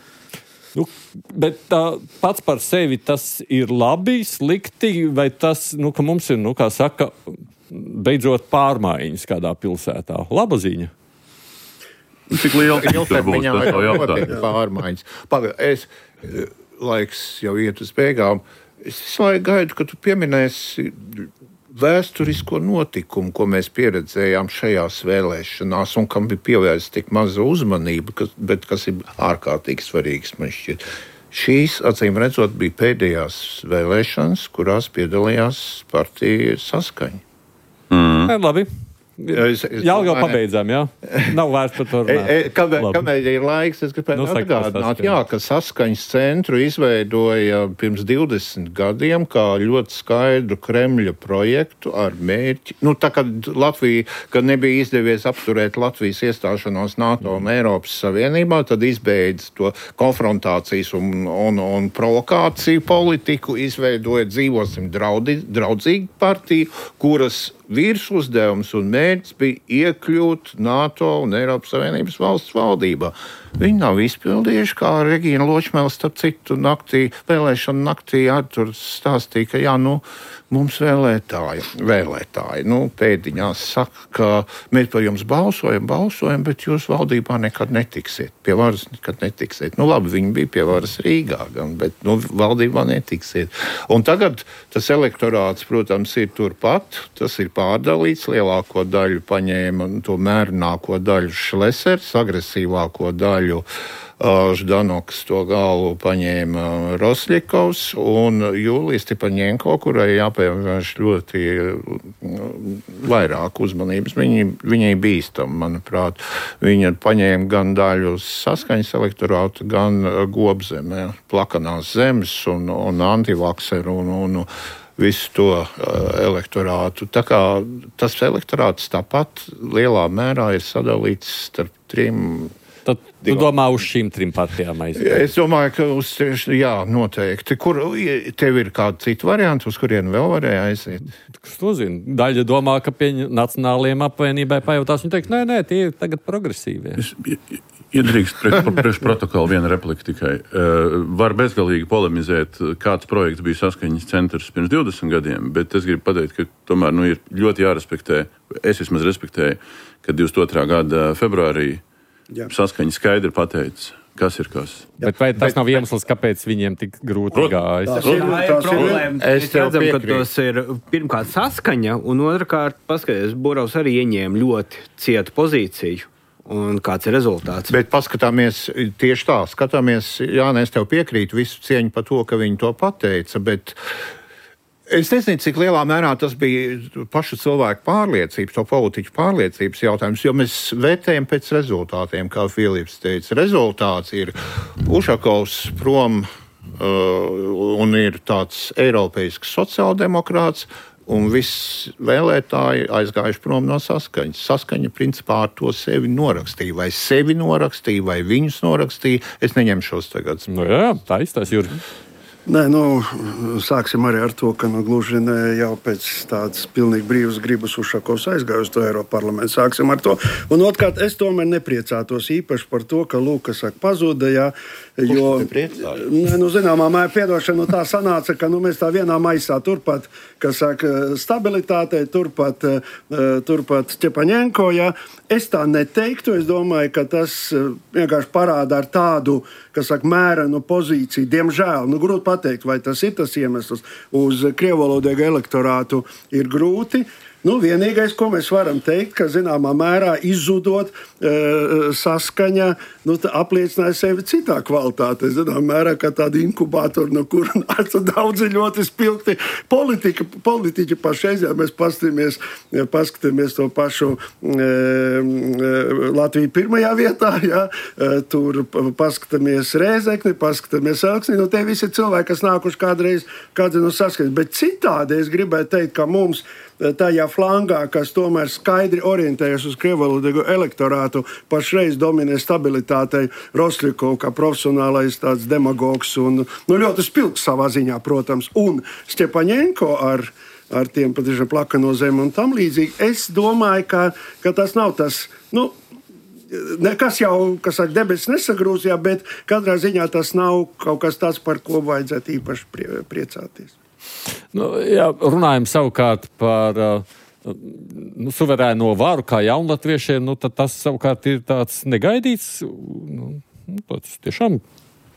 Nu, bet tā, pats par sevi tas ir labi, slikti, vai tas, nu, ka mums ir, nu, kā saka, beidzot pārmaiņas kādā pilsētā. Laba ziņa. Cik liela ilgtermiņā ir pārmaiņas? Paga, es, laiks jau iet uz beigām. Es visu laiku gaidu, ka tu pieminēsi vēsturisko notikumu, ko mēs pieredzējām šajās vēlēšanās un kam bija pievērsta tik maza uzmanība, kas, bet kas ir ārkārtīgi svarīgs, man šķiet. Šīs, acīm redzot, bija pēdējās vēlēšanas, kurās piedalījās partija Saskaņa. Mm. Labi. Jālgau pabeidzām, jā? Nav vairs par to runāt. E, e, kamēr, kamēr ir laiks, es gribētu Nu, atgādināt, jā, ka saskaņas centru izveidoja pirms divdesmit gadiem kā ļoti skaidru Kremļa projektu ar mērķi. Nu, tā kā Latvija, kad nebija izdevies apturēt Latvijas iestāšanos NATO un Eiropas Savienībā, tad izbeidz to konfrontācijas un, un, un provokāciju politiku, izveidoja dzīvosim draudi, draudzīgu partiju, kuras vīrs uzdevums un mērķis bija iekļūt NATO un Eiropas Savienības valsts valdībā. Viņi nav izpildījuši, kā Regīna Ločmēle, starp citu, naktī, vēlēšana naktī tur stāstīja, ka jā, nu, mums vēlētāji, vēlētāji, nu, pēdiņās saka, ka mēs par jums balsojam, balsojam, bet jūs valdībā nekad netiksiet, pie varas nekad netiksiet. Nu, labi, viņi bija pie varas Rīgā, gan, bet, nu, valdībā netiksiet. Un tagad tas elektorāts, protams, ir turpat, tas ir pārdalīts, lielāko daļu paņēma to mērnāko daļu Šlesers, agresīvāko daļu Ždanoks, to galvu paņēma Rosļikovs un Jūlija Stipaņenko, kurai jāpievērš ļoti vairāk uzmanības. Viņi, viņai bīstam, manuprāt. Viņa paņēma gan daļu saskaņas elektorātu, gan Gobzemē, plakanās zemes un, un antivakseru un, un visu to uh, elektorātu. Tā kā tas elektorāts tāpat lielā mērā ir sadalīts starp trim. Tad tu domā uz šīm trim partijām aiziet? Es domāju, ka uz tieši, jā, noteikti. Kur tev ir kāda cita varianta, uz kurien vēl varēja aiziet? Kas to zina? Daļa domā, ka pie Nacionālajiem apvienībai pajautās, viņi teiks, nē, nē, tie ir tagad progresīvie. Es, iedrīkst priekš protokola viena replika tikai. Uh, var bezgalīgi polemizēt, kāds projekts bija saskaņas centrs pirms divdesmit gadiem, bet es gribu pateikt, ka tomēr nu, ir ļoti jārespektē, es vismaz respektēju, ka divdesmit otrā gada februārī Jā. Saskaņa skaidri pateicis, kas ir kas. Bet vai tas bet, nav iemesls, kāpēc viņiem tik grūti gājas? Tā ir problēma. Es redzam, ka tas ir pirmkārt saskaņa, un otrkārt, paskaties, Burovs arī ieņēma ļoti cietu pozīciju. Un kāds ir rezultāts? Bet paskatāmies tieši tā, skatāmies, Jāni, es tev piekrītu visu cieņu par to, ka viņi to pateica, bet es nezinu, cik lielā mērā tas bija pašu cilvēku pārliecības, to politiķu pārliecības jautājums, jo mēs vērtējam pēc rezultātiem, kā Filips teica. Rezultāts ir Ušakovs prom uh, un ir tāds eiropeisks sociāldemokrāts, un viss vēlētāji aizgājuši prom no saskaņas. Saskaņa principā ar to sevi norakstīja. Vai sevi norakstīja, vai viņus norakstīja, es neņemšos tagad. Nu jā, tā izstās, Juri. Nē, nu, sāksim arī ar to, ka nu, gluži ne jau pēc tādas pilnīgi brīvas gribas Ušakovs aizgāja uz to Eiroparlamentu. Sāksim ar to. Un otrkārt, es tomēr nepriecātos īpaši par to, ka Lūkas saka pazuda, jā, jo, ne, nu, zināmā mērā piedošana, nu, tā sanāca, ka nu, mēs tā vienā maisā turpat, kas saka stabilitātei, turpat, turpat Stepaņenko, jā. Es tā neteiktu, es domāju, ka tas vienkārši parāda ar tādu, kas saka, mērenu pozīciju. Diemžēl, nu, grūti pateikt, vai tas ir tas iemesls. Uz krievalodīgu elektorātu ir grūti. Nu, vienīgais, ko mēs varam teikt, ka zināmā mērā izzudot e, saskaņa, nu, apliecināja sevi citā kvalitātē. Zināmā mērā, kā tādi inkubātori, no kura nāca daudzi ļoti spilgti politika, politiķi pašreiz, ja mēs paskatāmies, paskatāmies to pašu e, Latviju pirmajā vietā, ja, e, tur paskatāmies Rēzekni, paskatāmies Elksni, nu, te visi cilvēki, kas nākuši kādreiz, kādreiz no saskaņas. Bet citādi es gribētu teikt, ka mums tajā flangā, kas tomēr skaidri orientējas uz krievalodīgu elektorātu, pašreiz dominē stabilitātei Rosļikov, kā profesionālais tāds demagogs un nu, ļoti spilgs savā ziņā, protams, un Stepaņenko ar, ar tiem patiešām plakano zem un tam līdzīgi. Es domāju, ka, ka tas nav tas, nu, nekas jau, kas ar debesis nesagrūzījā, bet katrā ziņā tas nav kaut kas tāds, par ko vajadzētu īpaši prie, priecāties. Nu, jā, runājam savukārt par uh, nu, suverēno varu kā jaunlatviešiem, nu, tad tas savukārt ir tāds negaidīts, nu, tas tiešām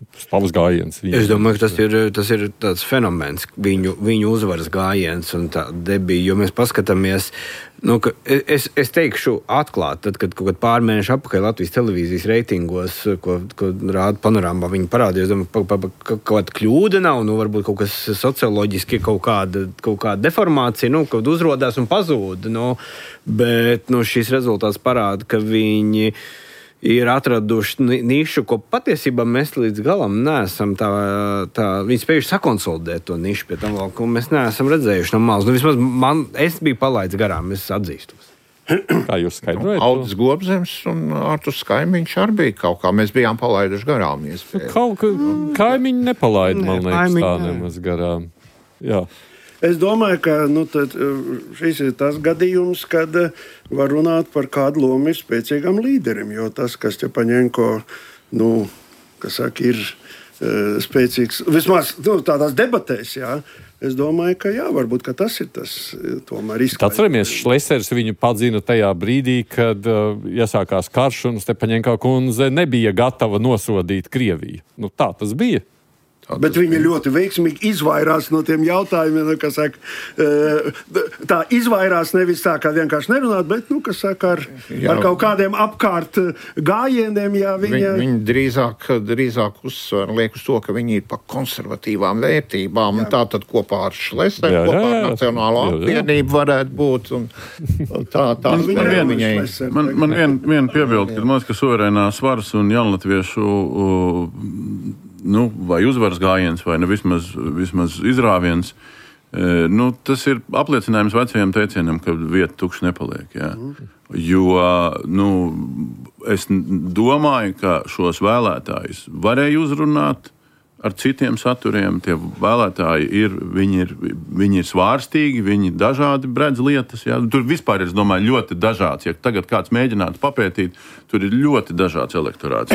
slavas gājiens. Es domāju, ka tas ir, tas ir tāds fenomens, viņu, viņu uzvaras gājiens un tā debija, jo mēs paskatāmies, nu, ka es, es teikšu atklāt, tad, kad kaut kad pārmēneši apakaļ Latvijas televīzijas reitingos, ko, ko rāda panorāmā, viņi parādīja, es domāju, pa, pa, pa, kaut kāda kļūda nav, nu, varbūt kaut kas socioloģiski, kaut kāda, kaut kāda deformācija, nu, kaut uzrodās un pazūd, nu, bet, nu, šis rezultāts parāda, ka viņi ir atraduši nišu, ko patiesībā mēs līdz galam neesam tā, tā viņi spējuši sakonsolidēt to nišu pie tam, ko mēs neesam redzējuši no malas. Nu, vismaz man, es biju palaidis garām, es atzīstos. Kā jūs skaidrojat? Aldis Gobzems un Arturs Kaimiņš arī bija kaut kā. Mēs bijām palaiduši garām. Kaut kā Kaimiņi nepalaida, man liekas, tā nemaz garām. Jā. Es domāju, ka nu, tad, šis ir tas gadījums, kad var runāt par kādu lomu ir spēcīgam līderim. Jo tas, kas Stepaņenko, nu, kas saka, ir uh, spēcīgs, vismaz nu, tādās debatēs, jā, es domāju, ka jā, varbūt ka tas ir tas tomēr izskaidrs. Atceramies, Šlesers viņu padzina tajā brīdī, kad uh, iesākās karš un Stepaņenko kundze nebija gatava nosodīt Krieviju. Nu, tā tas bija. Bet viņi ļoti veiksmīgi izvairās no tiem jautājumiem, kas saka, tā izvairās nevis tā, kā vienkārši nerunāt, bet, nu, kas saka, ar, ar kaut kādiem apkārt gājieniem, jā, viņa... Viņi, viņi drīzāk, drīzāk uzsver, liek uz to, ka viņi ir pa konservatīvām vērtībām, jā. Un tā tad kopā ar Šleseru, kopā ar Nacionālo apvienību varētu būt, un tā, tā man, man, vien, viņai... man, man vien, vien piebildu, ka man, ka suverēnās varas un jaunlatviešu uh, nu, vai uzvaras gājiens, vai ne, vismaz, vismaz izrāviens, e, nu, tas ir apliecinājums vecajam teicienam, ka vieta tukša nepaliek. Jā. Jo nu, es domāju, ka šos vēlētājus varēja uzrunāt ar citiem saturiem. Tie vēlētāji ir, viņi ir, viņi ir svārstīgi, viņi dažādi bredz lietas. Jā. Tur vispār ir, es domāju, ļoti dažāds. Ja tagad kāds mēģinātu papētīt, tur ir ļoti dažāds elektorāts.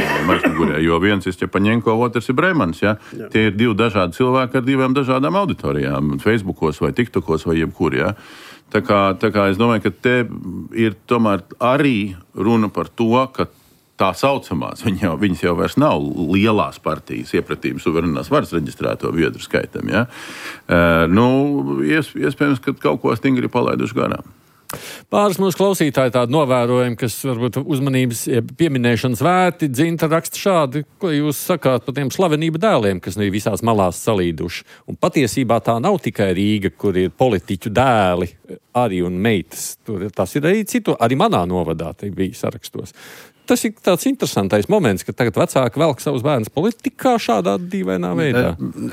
Jo viens ir Stepaņenko, otrs ir Bremans. Jā. Jā. Tie ir divi dažādi cilvēki ar divām dažādām auditorijām. Facebookos vai TikTokos vai jebkur. Jā. Tā kā, tā kā es domāju, ka te ir tomēr arī runa par to, ka tā saucamās, viņi jau, viņas jau vairs nav lielās partijas iepratības suverenās varas reģistrēto biedru skaitam. Ja? Uh, nu, ies, iespējams, ka kaut ko stingri palaiduši garām. Pāris mūsu klausītāji tādi novērojumi, kas varbūt uzmanības pieminēšanas vērti. Dzinta raksta šādi, ko jūs sakāt par tiem slavenību dēliem, kas nu ir visās malās salīduši. Un patiesībā tā nav tikai Rīga, kur ir politiķu dēli arī un meitas. Tur, tas ir arī citu, arī manā novadā te bija sarakstos. Tas ir tāds interesantais moments, ka tagad vecāki velk savus bērnus politikā šādā dīvainā veidā.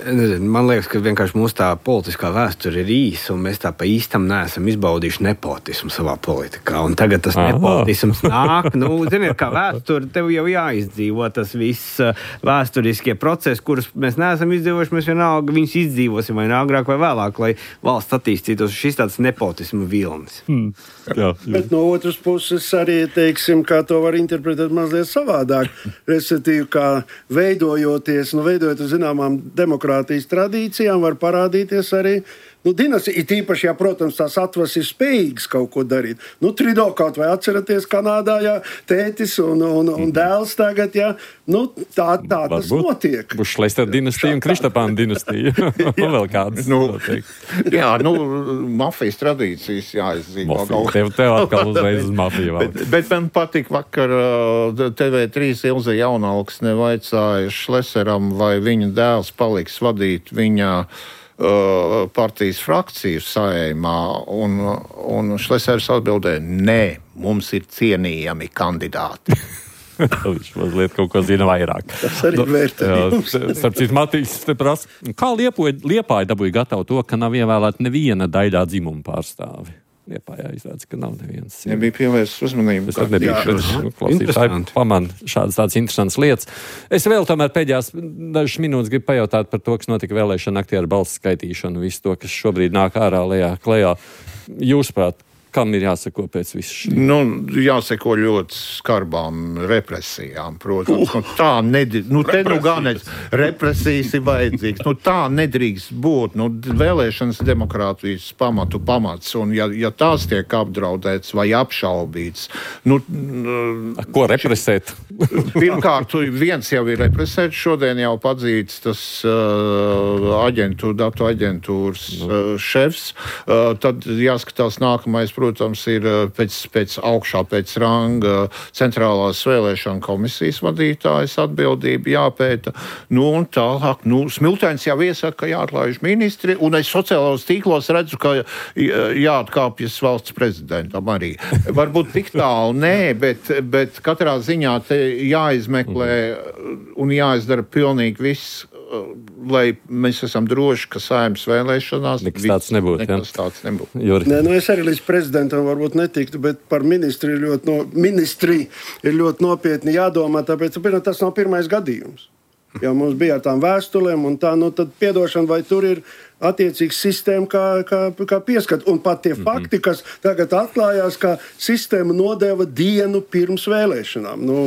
Man liekas, ka vienkārši mūsu tā politiskā vēsture ir īsa, un mēs tā pa īstam neesam izbaudījuši nepotismu savā politikā. Un tagad tas Aha. nepotisms nāk. Nu, ziniet, kā vēsture, tev jau jāizdzīvo tas viss vēsturiskie procesi, kurus mēs neesam izdzīvojuši, mēs vienalga viņus izdzīvosim vai agrāk vai vēlāk, lai valsts attīstītos. Šis tāds nepotismu vilnis. Hmm. Jā, jā. Bet no otras puses arī, teiksim, kā to var interpretēt mazliet savādāk, respektīvi, kā veidojoties, nu, veidojoties zināmām demokrātijas tradīcijām, var parādīties arī nu, dinastija. Ir tīpaši, ja, protams, tās atvas ir spējīgas kaut ko darīt. Nu, Trido kaut vai atceraties Kanādā, jā, tētis un, un, un dēls tagad, jā, nu, tā, tā tas Varbūt notiek. Būs Šlesera dinastija un Kristapāna dinastija. Vēl kādas. Nu, jā, nu, mafijas tradīcijas jāizdzīvo. Tev, tev atkal uzreiz uz mafiju. bet, bet man patīk vakar T V trīs Ilze Jaunalksne vaicāja Šleseram, vai viņa dēls paliks vadīt viņa Uh, partijas frakciju Saeimā, un, un Šlesers atbildēja, nē, mums ir cienījami kandidāti. Viņš mazliet kaut ko zina vairāk. Tas arī ir vērtējums. Starp citu, Matīs te prasa, kā Liepāja, Liepāja dabūja gatavu to, ka nav ievēlēta neviena daļā dzimuma pārstāvi? Liepājā izrādās, ka nav nevienas. Nebija pievērsts uzmanību. Es arī nebiju, bet nu, klausītāji paman šādas tādas interesantas lietas. Es vēl tomēr pēdējās dažas minūtes gribu pajautāt par to, kas notika vēlēšana naktī ar balsu skaitīšanu, visu to, kas šobrīd nāk ārā lejā klējā. Jūsuprāt, kam ir jāseko pēc visu šī? Nu, jāseko ļoti skarbām represijām, protams. Uh, nu, tā nedrīkst, nu, te nu gan represijas ir vajadzīgs. Nu, tā nedrīkst būt. Nu, vēlēšanas demokrātijas pamatu pamats, un ja, ja tās tiek apdraudēts vai apšaubīts. Nu, Ko represēt? Pirmkārt, viens jau ir represēts, šodien jau padzīts tas uh, aģentūra, datu aģentūras uh, šefs. Uh, tad jāskatās nākamais, protams, ir pēc, pēc augšā, pēc ranga centrālās vēlēšana komisijas vadītājas atbildība jāpēta. Nu, un tālāk, nu, Smiltēns jau iesaka, ka jāatlaiž ministri, un es sociālos tīklos redzu, ka jāatkāpjas valsts prezidentam arī. Varbūt tik tālu, nē, bet, bet katrā ziņā te jāizmeklē un jāizdara pilnīgi viss, lai mēs esam droši, ka Saeimas vēlēšanās nekas tāds nebūtu. Nekas tāds nebūtu. Nē, nu es arī līdz prezidentam varbūt netiktu, bet par ministri ir ļoti, no, ministri ir ļoti nopietni jādomā, tāpēc tas nav pirmais gadījums. Ja mums bija ar tām vēstulēm un tā, nu tad piedošana, vai tur ir attiecīgs sistēma, kā, kā, kā pieskat. Un pat tie mm-hmm. fakti, kas tagad atklājās, ka sistēma nodeva dienu pirms vēlēšanām. Nu,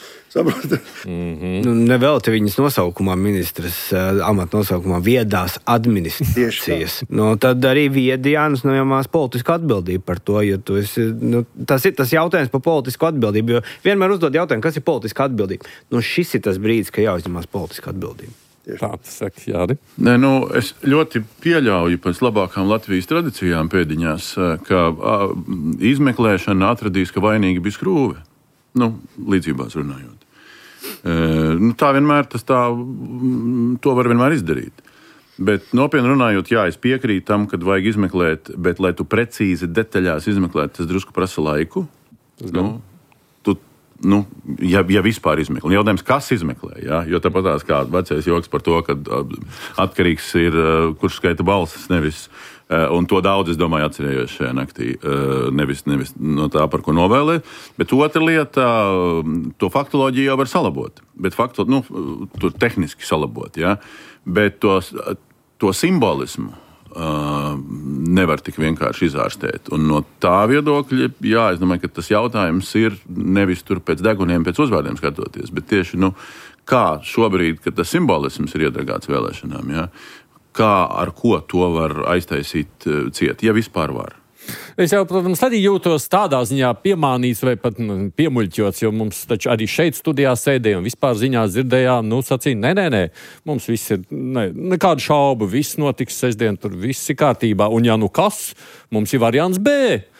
Mm-hmm. Nu, nevelti viņas nosaukumā ministras uh, amata nosaukumā viedās administrācijas. Nu, tad arī viedi jāuzņemās politisku atbildību par to, jo tu esi, nu, tas ir tas jautājums par politisku atbildību, jo vienmēr uzdod jautājumu, kas ir politiska atbildība. Nu, šis ir tas brīdis, ka jāuzņemās politisku atbildību. Tā tas saka, Jāri. Nē, nu, es ļoti pieļauju pēc labākām Latvijas tradicijām pēdiņās, ka a, izmeklēšana atradīs, ka vainīgi bija skrūve. Nu, līdzībās runājot. E, nu, tā vienmēr, tas tā, to var vienmēr izdarīt. Bet nopietni runājot, jā, es piekrītu tam, kad vajag izmeklēt, bet lai tu precīzi detaļās izmeklēt, tas drusku prasa laiku. Nu, tu, nu, ja, ja vispār izmeklē. Jautājums, kas izmeklē, jā? Jo tāpat tās kā vecais joks par to, ka atkarīgs ir, kurš skaita balsis, nevis. Un to daudz, es domāju, atcerējos šajā naktī, nevis, nevis no tā, par ko novēlēt. Bet otra lieta, to faktoloģiju jau var salabot. Bet faktu, nu, tur tehniski salabot, jā. Bet to, to simbolismu uh, nevar tik vienkārši izārstēt. Un no tā viedokļa, jā, es domāju, ka tas jautājums ir nevis tur pēc deguniem, pēc uzvārdiem skatoties, bet tieši, nu, kā šobrīd, kad tas simbolisms ir iedragāts vēlēšanām, jā. Kā ar ko to var aiztaisīt ciet, ja vispār var? Es jau, protams, arī jūtos tādā ziņā piemānīts vai pat nu, piemuļķots, jo mums taču arī šeit studijā sēdēja un vispār ziņā dzirdējām, nu, sacīja, nē, nē, nē, mums viss ir, ne, nekādu šaubu, viss notiks sestdien, tur viss ir kārtībā, un ja nu kas, mums ir variants B.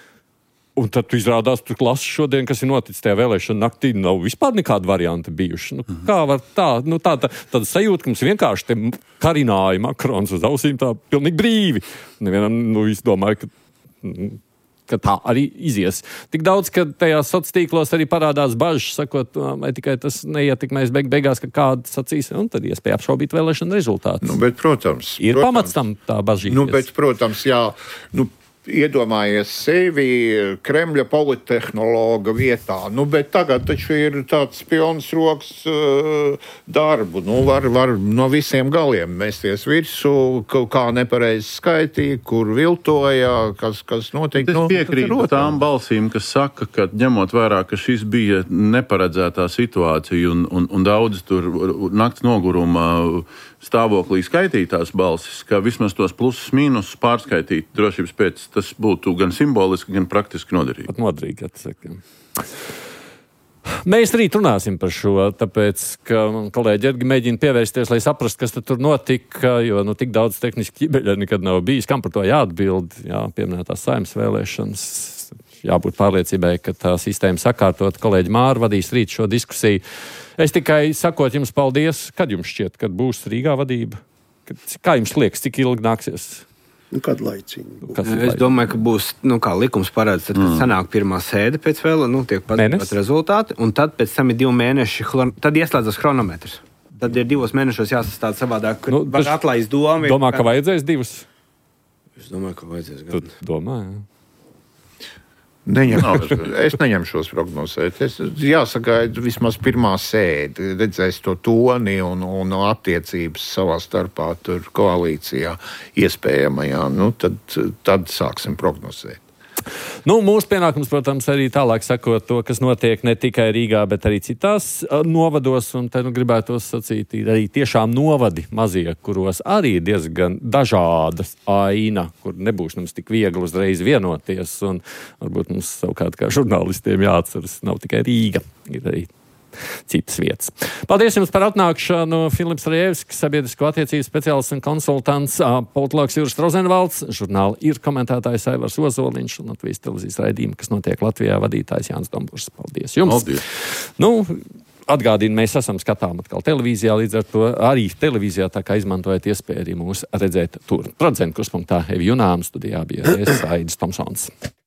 Un tad izrādās, tur klases šodien, kas ir noticis tajā vēlēšana naktī, nav vispār nekāda varianta bijuši. Nu, kā var tā? Nu, tā, tā tāda sajūta, ka mums vienkārši te karināja Makrons uz ausīm tā pilnīgi brīvi. Nevienam, nu, es domāju, ka, ka tā arī izies. Tik daudz, ka tajās sociālos tīklos arī parādās bažas, sakot, vai tikai tas neietekmēs beig beigās, ka kāda sacīs, un tad iespēja apšaubīt vēlēšana rezultātus. Nu, bet, protams. Ir protams, pamats tam tā bažīties. Nu, bet, protams, jā, nu, iedomājies sevi Kremļa polittehnologa vietā. Nu, bet tagad taču ir tāds pilns rokas uh, darbu. Nu, var, var no visiem galiem mesties virsū, kā nepareizi skaitīja, kur viltoja, kas, kas notiek. Es piekrītu nu, tām balsīm, kas saka, ka ņemot vērā, ka šis bija neparedzētā situācija un, un, un daudz tur nakts noguruma stāvoklī skaitītās balsis, ka vismaz tos plusus mīnusus pārskaitīt drošības pēc, tas būtu gan simboliski, gan praktiski noderīgi. Pat noderīgi, atsakām. Mēs rīt runāsim par šo, tāpēc, ka kolēģi Ergi mēģina pievērsties, lai saprastu, kas tur notika, jo nu, tik daudz tehniski ķibeļa nekad nav bijis. Kam par to jāatbild? Jā, pieminētās Saeimas vēlēšanas. Jābūt pārliecībai, ka tā sistēma sakārtot. Kolēģi Māra vadīs rīt šo diskusiju. Es tikai sakot jums paldies. Kad jums šķiet, kad būs Rīgā vadība? Kā jums liekas, cik ilgi nāksies? Nu, kad laicīgi. Es domāju, ka būs, nu, kā likums parāds, tad, kad mm. sanāk pirmā sēde pēc vēl, nu, tiek paziņot rezultāti, un tad pēc tam ir divi mēneši, tad ieslēdzas chronometrs. Tad ir divos mēnešos jāsastāda savādāk, nu, var atlaist domu. Domā, ka vajadzēs divus? Es domāju, ka vajadzēs gan. Tu domā, jā. Neņem, es neņemšos prognozēt. Es jāsagaida vismaz pirmā sēde, redzēs to toni un, un attiecības savā starpā tur koalīcijā iespējamajā. Nu, tad, tad sāksim prognozēt. Nu, mūsu pienākums, protams, arī tālāk sakot to, kas notiek ne tikai Rīgā, bet arī citās uh, novados, un te nu gribētos sacīt, ir arī tiešām novadi mazie, kuros arī ir diezgan dažādas aina, kur nebūs mums tik viegli uzreiz vienoties, un varbūt mums savukārt kā žurnālistiem jāatceras, nav tikai Rīga, ir arī citas vietas. Paldies jums par atnākšanu. Filips Rajevskis, sabiedrisko attiecību speciālists un konsultants, politologs Juris Rozenvalds, žurnāla ir komentētājs Aivars Ozoliņš un Latvijas televīzijas raidījuma, kas notiek Latvijā, vadītājs Jānis Domburs. Paldies jums. Paldies. Nu, atgādinu, mēs esam skatām atkal televīzijā, līdz ar to arī televīzijā, tā kā izmantojat iespēju arī mūs redzēt tur. Producenta Kruspunktā Evi Junām, studijā bija es, Aidis Tomsons.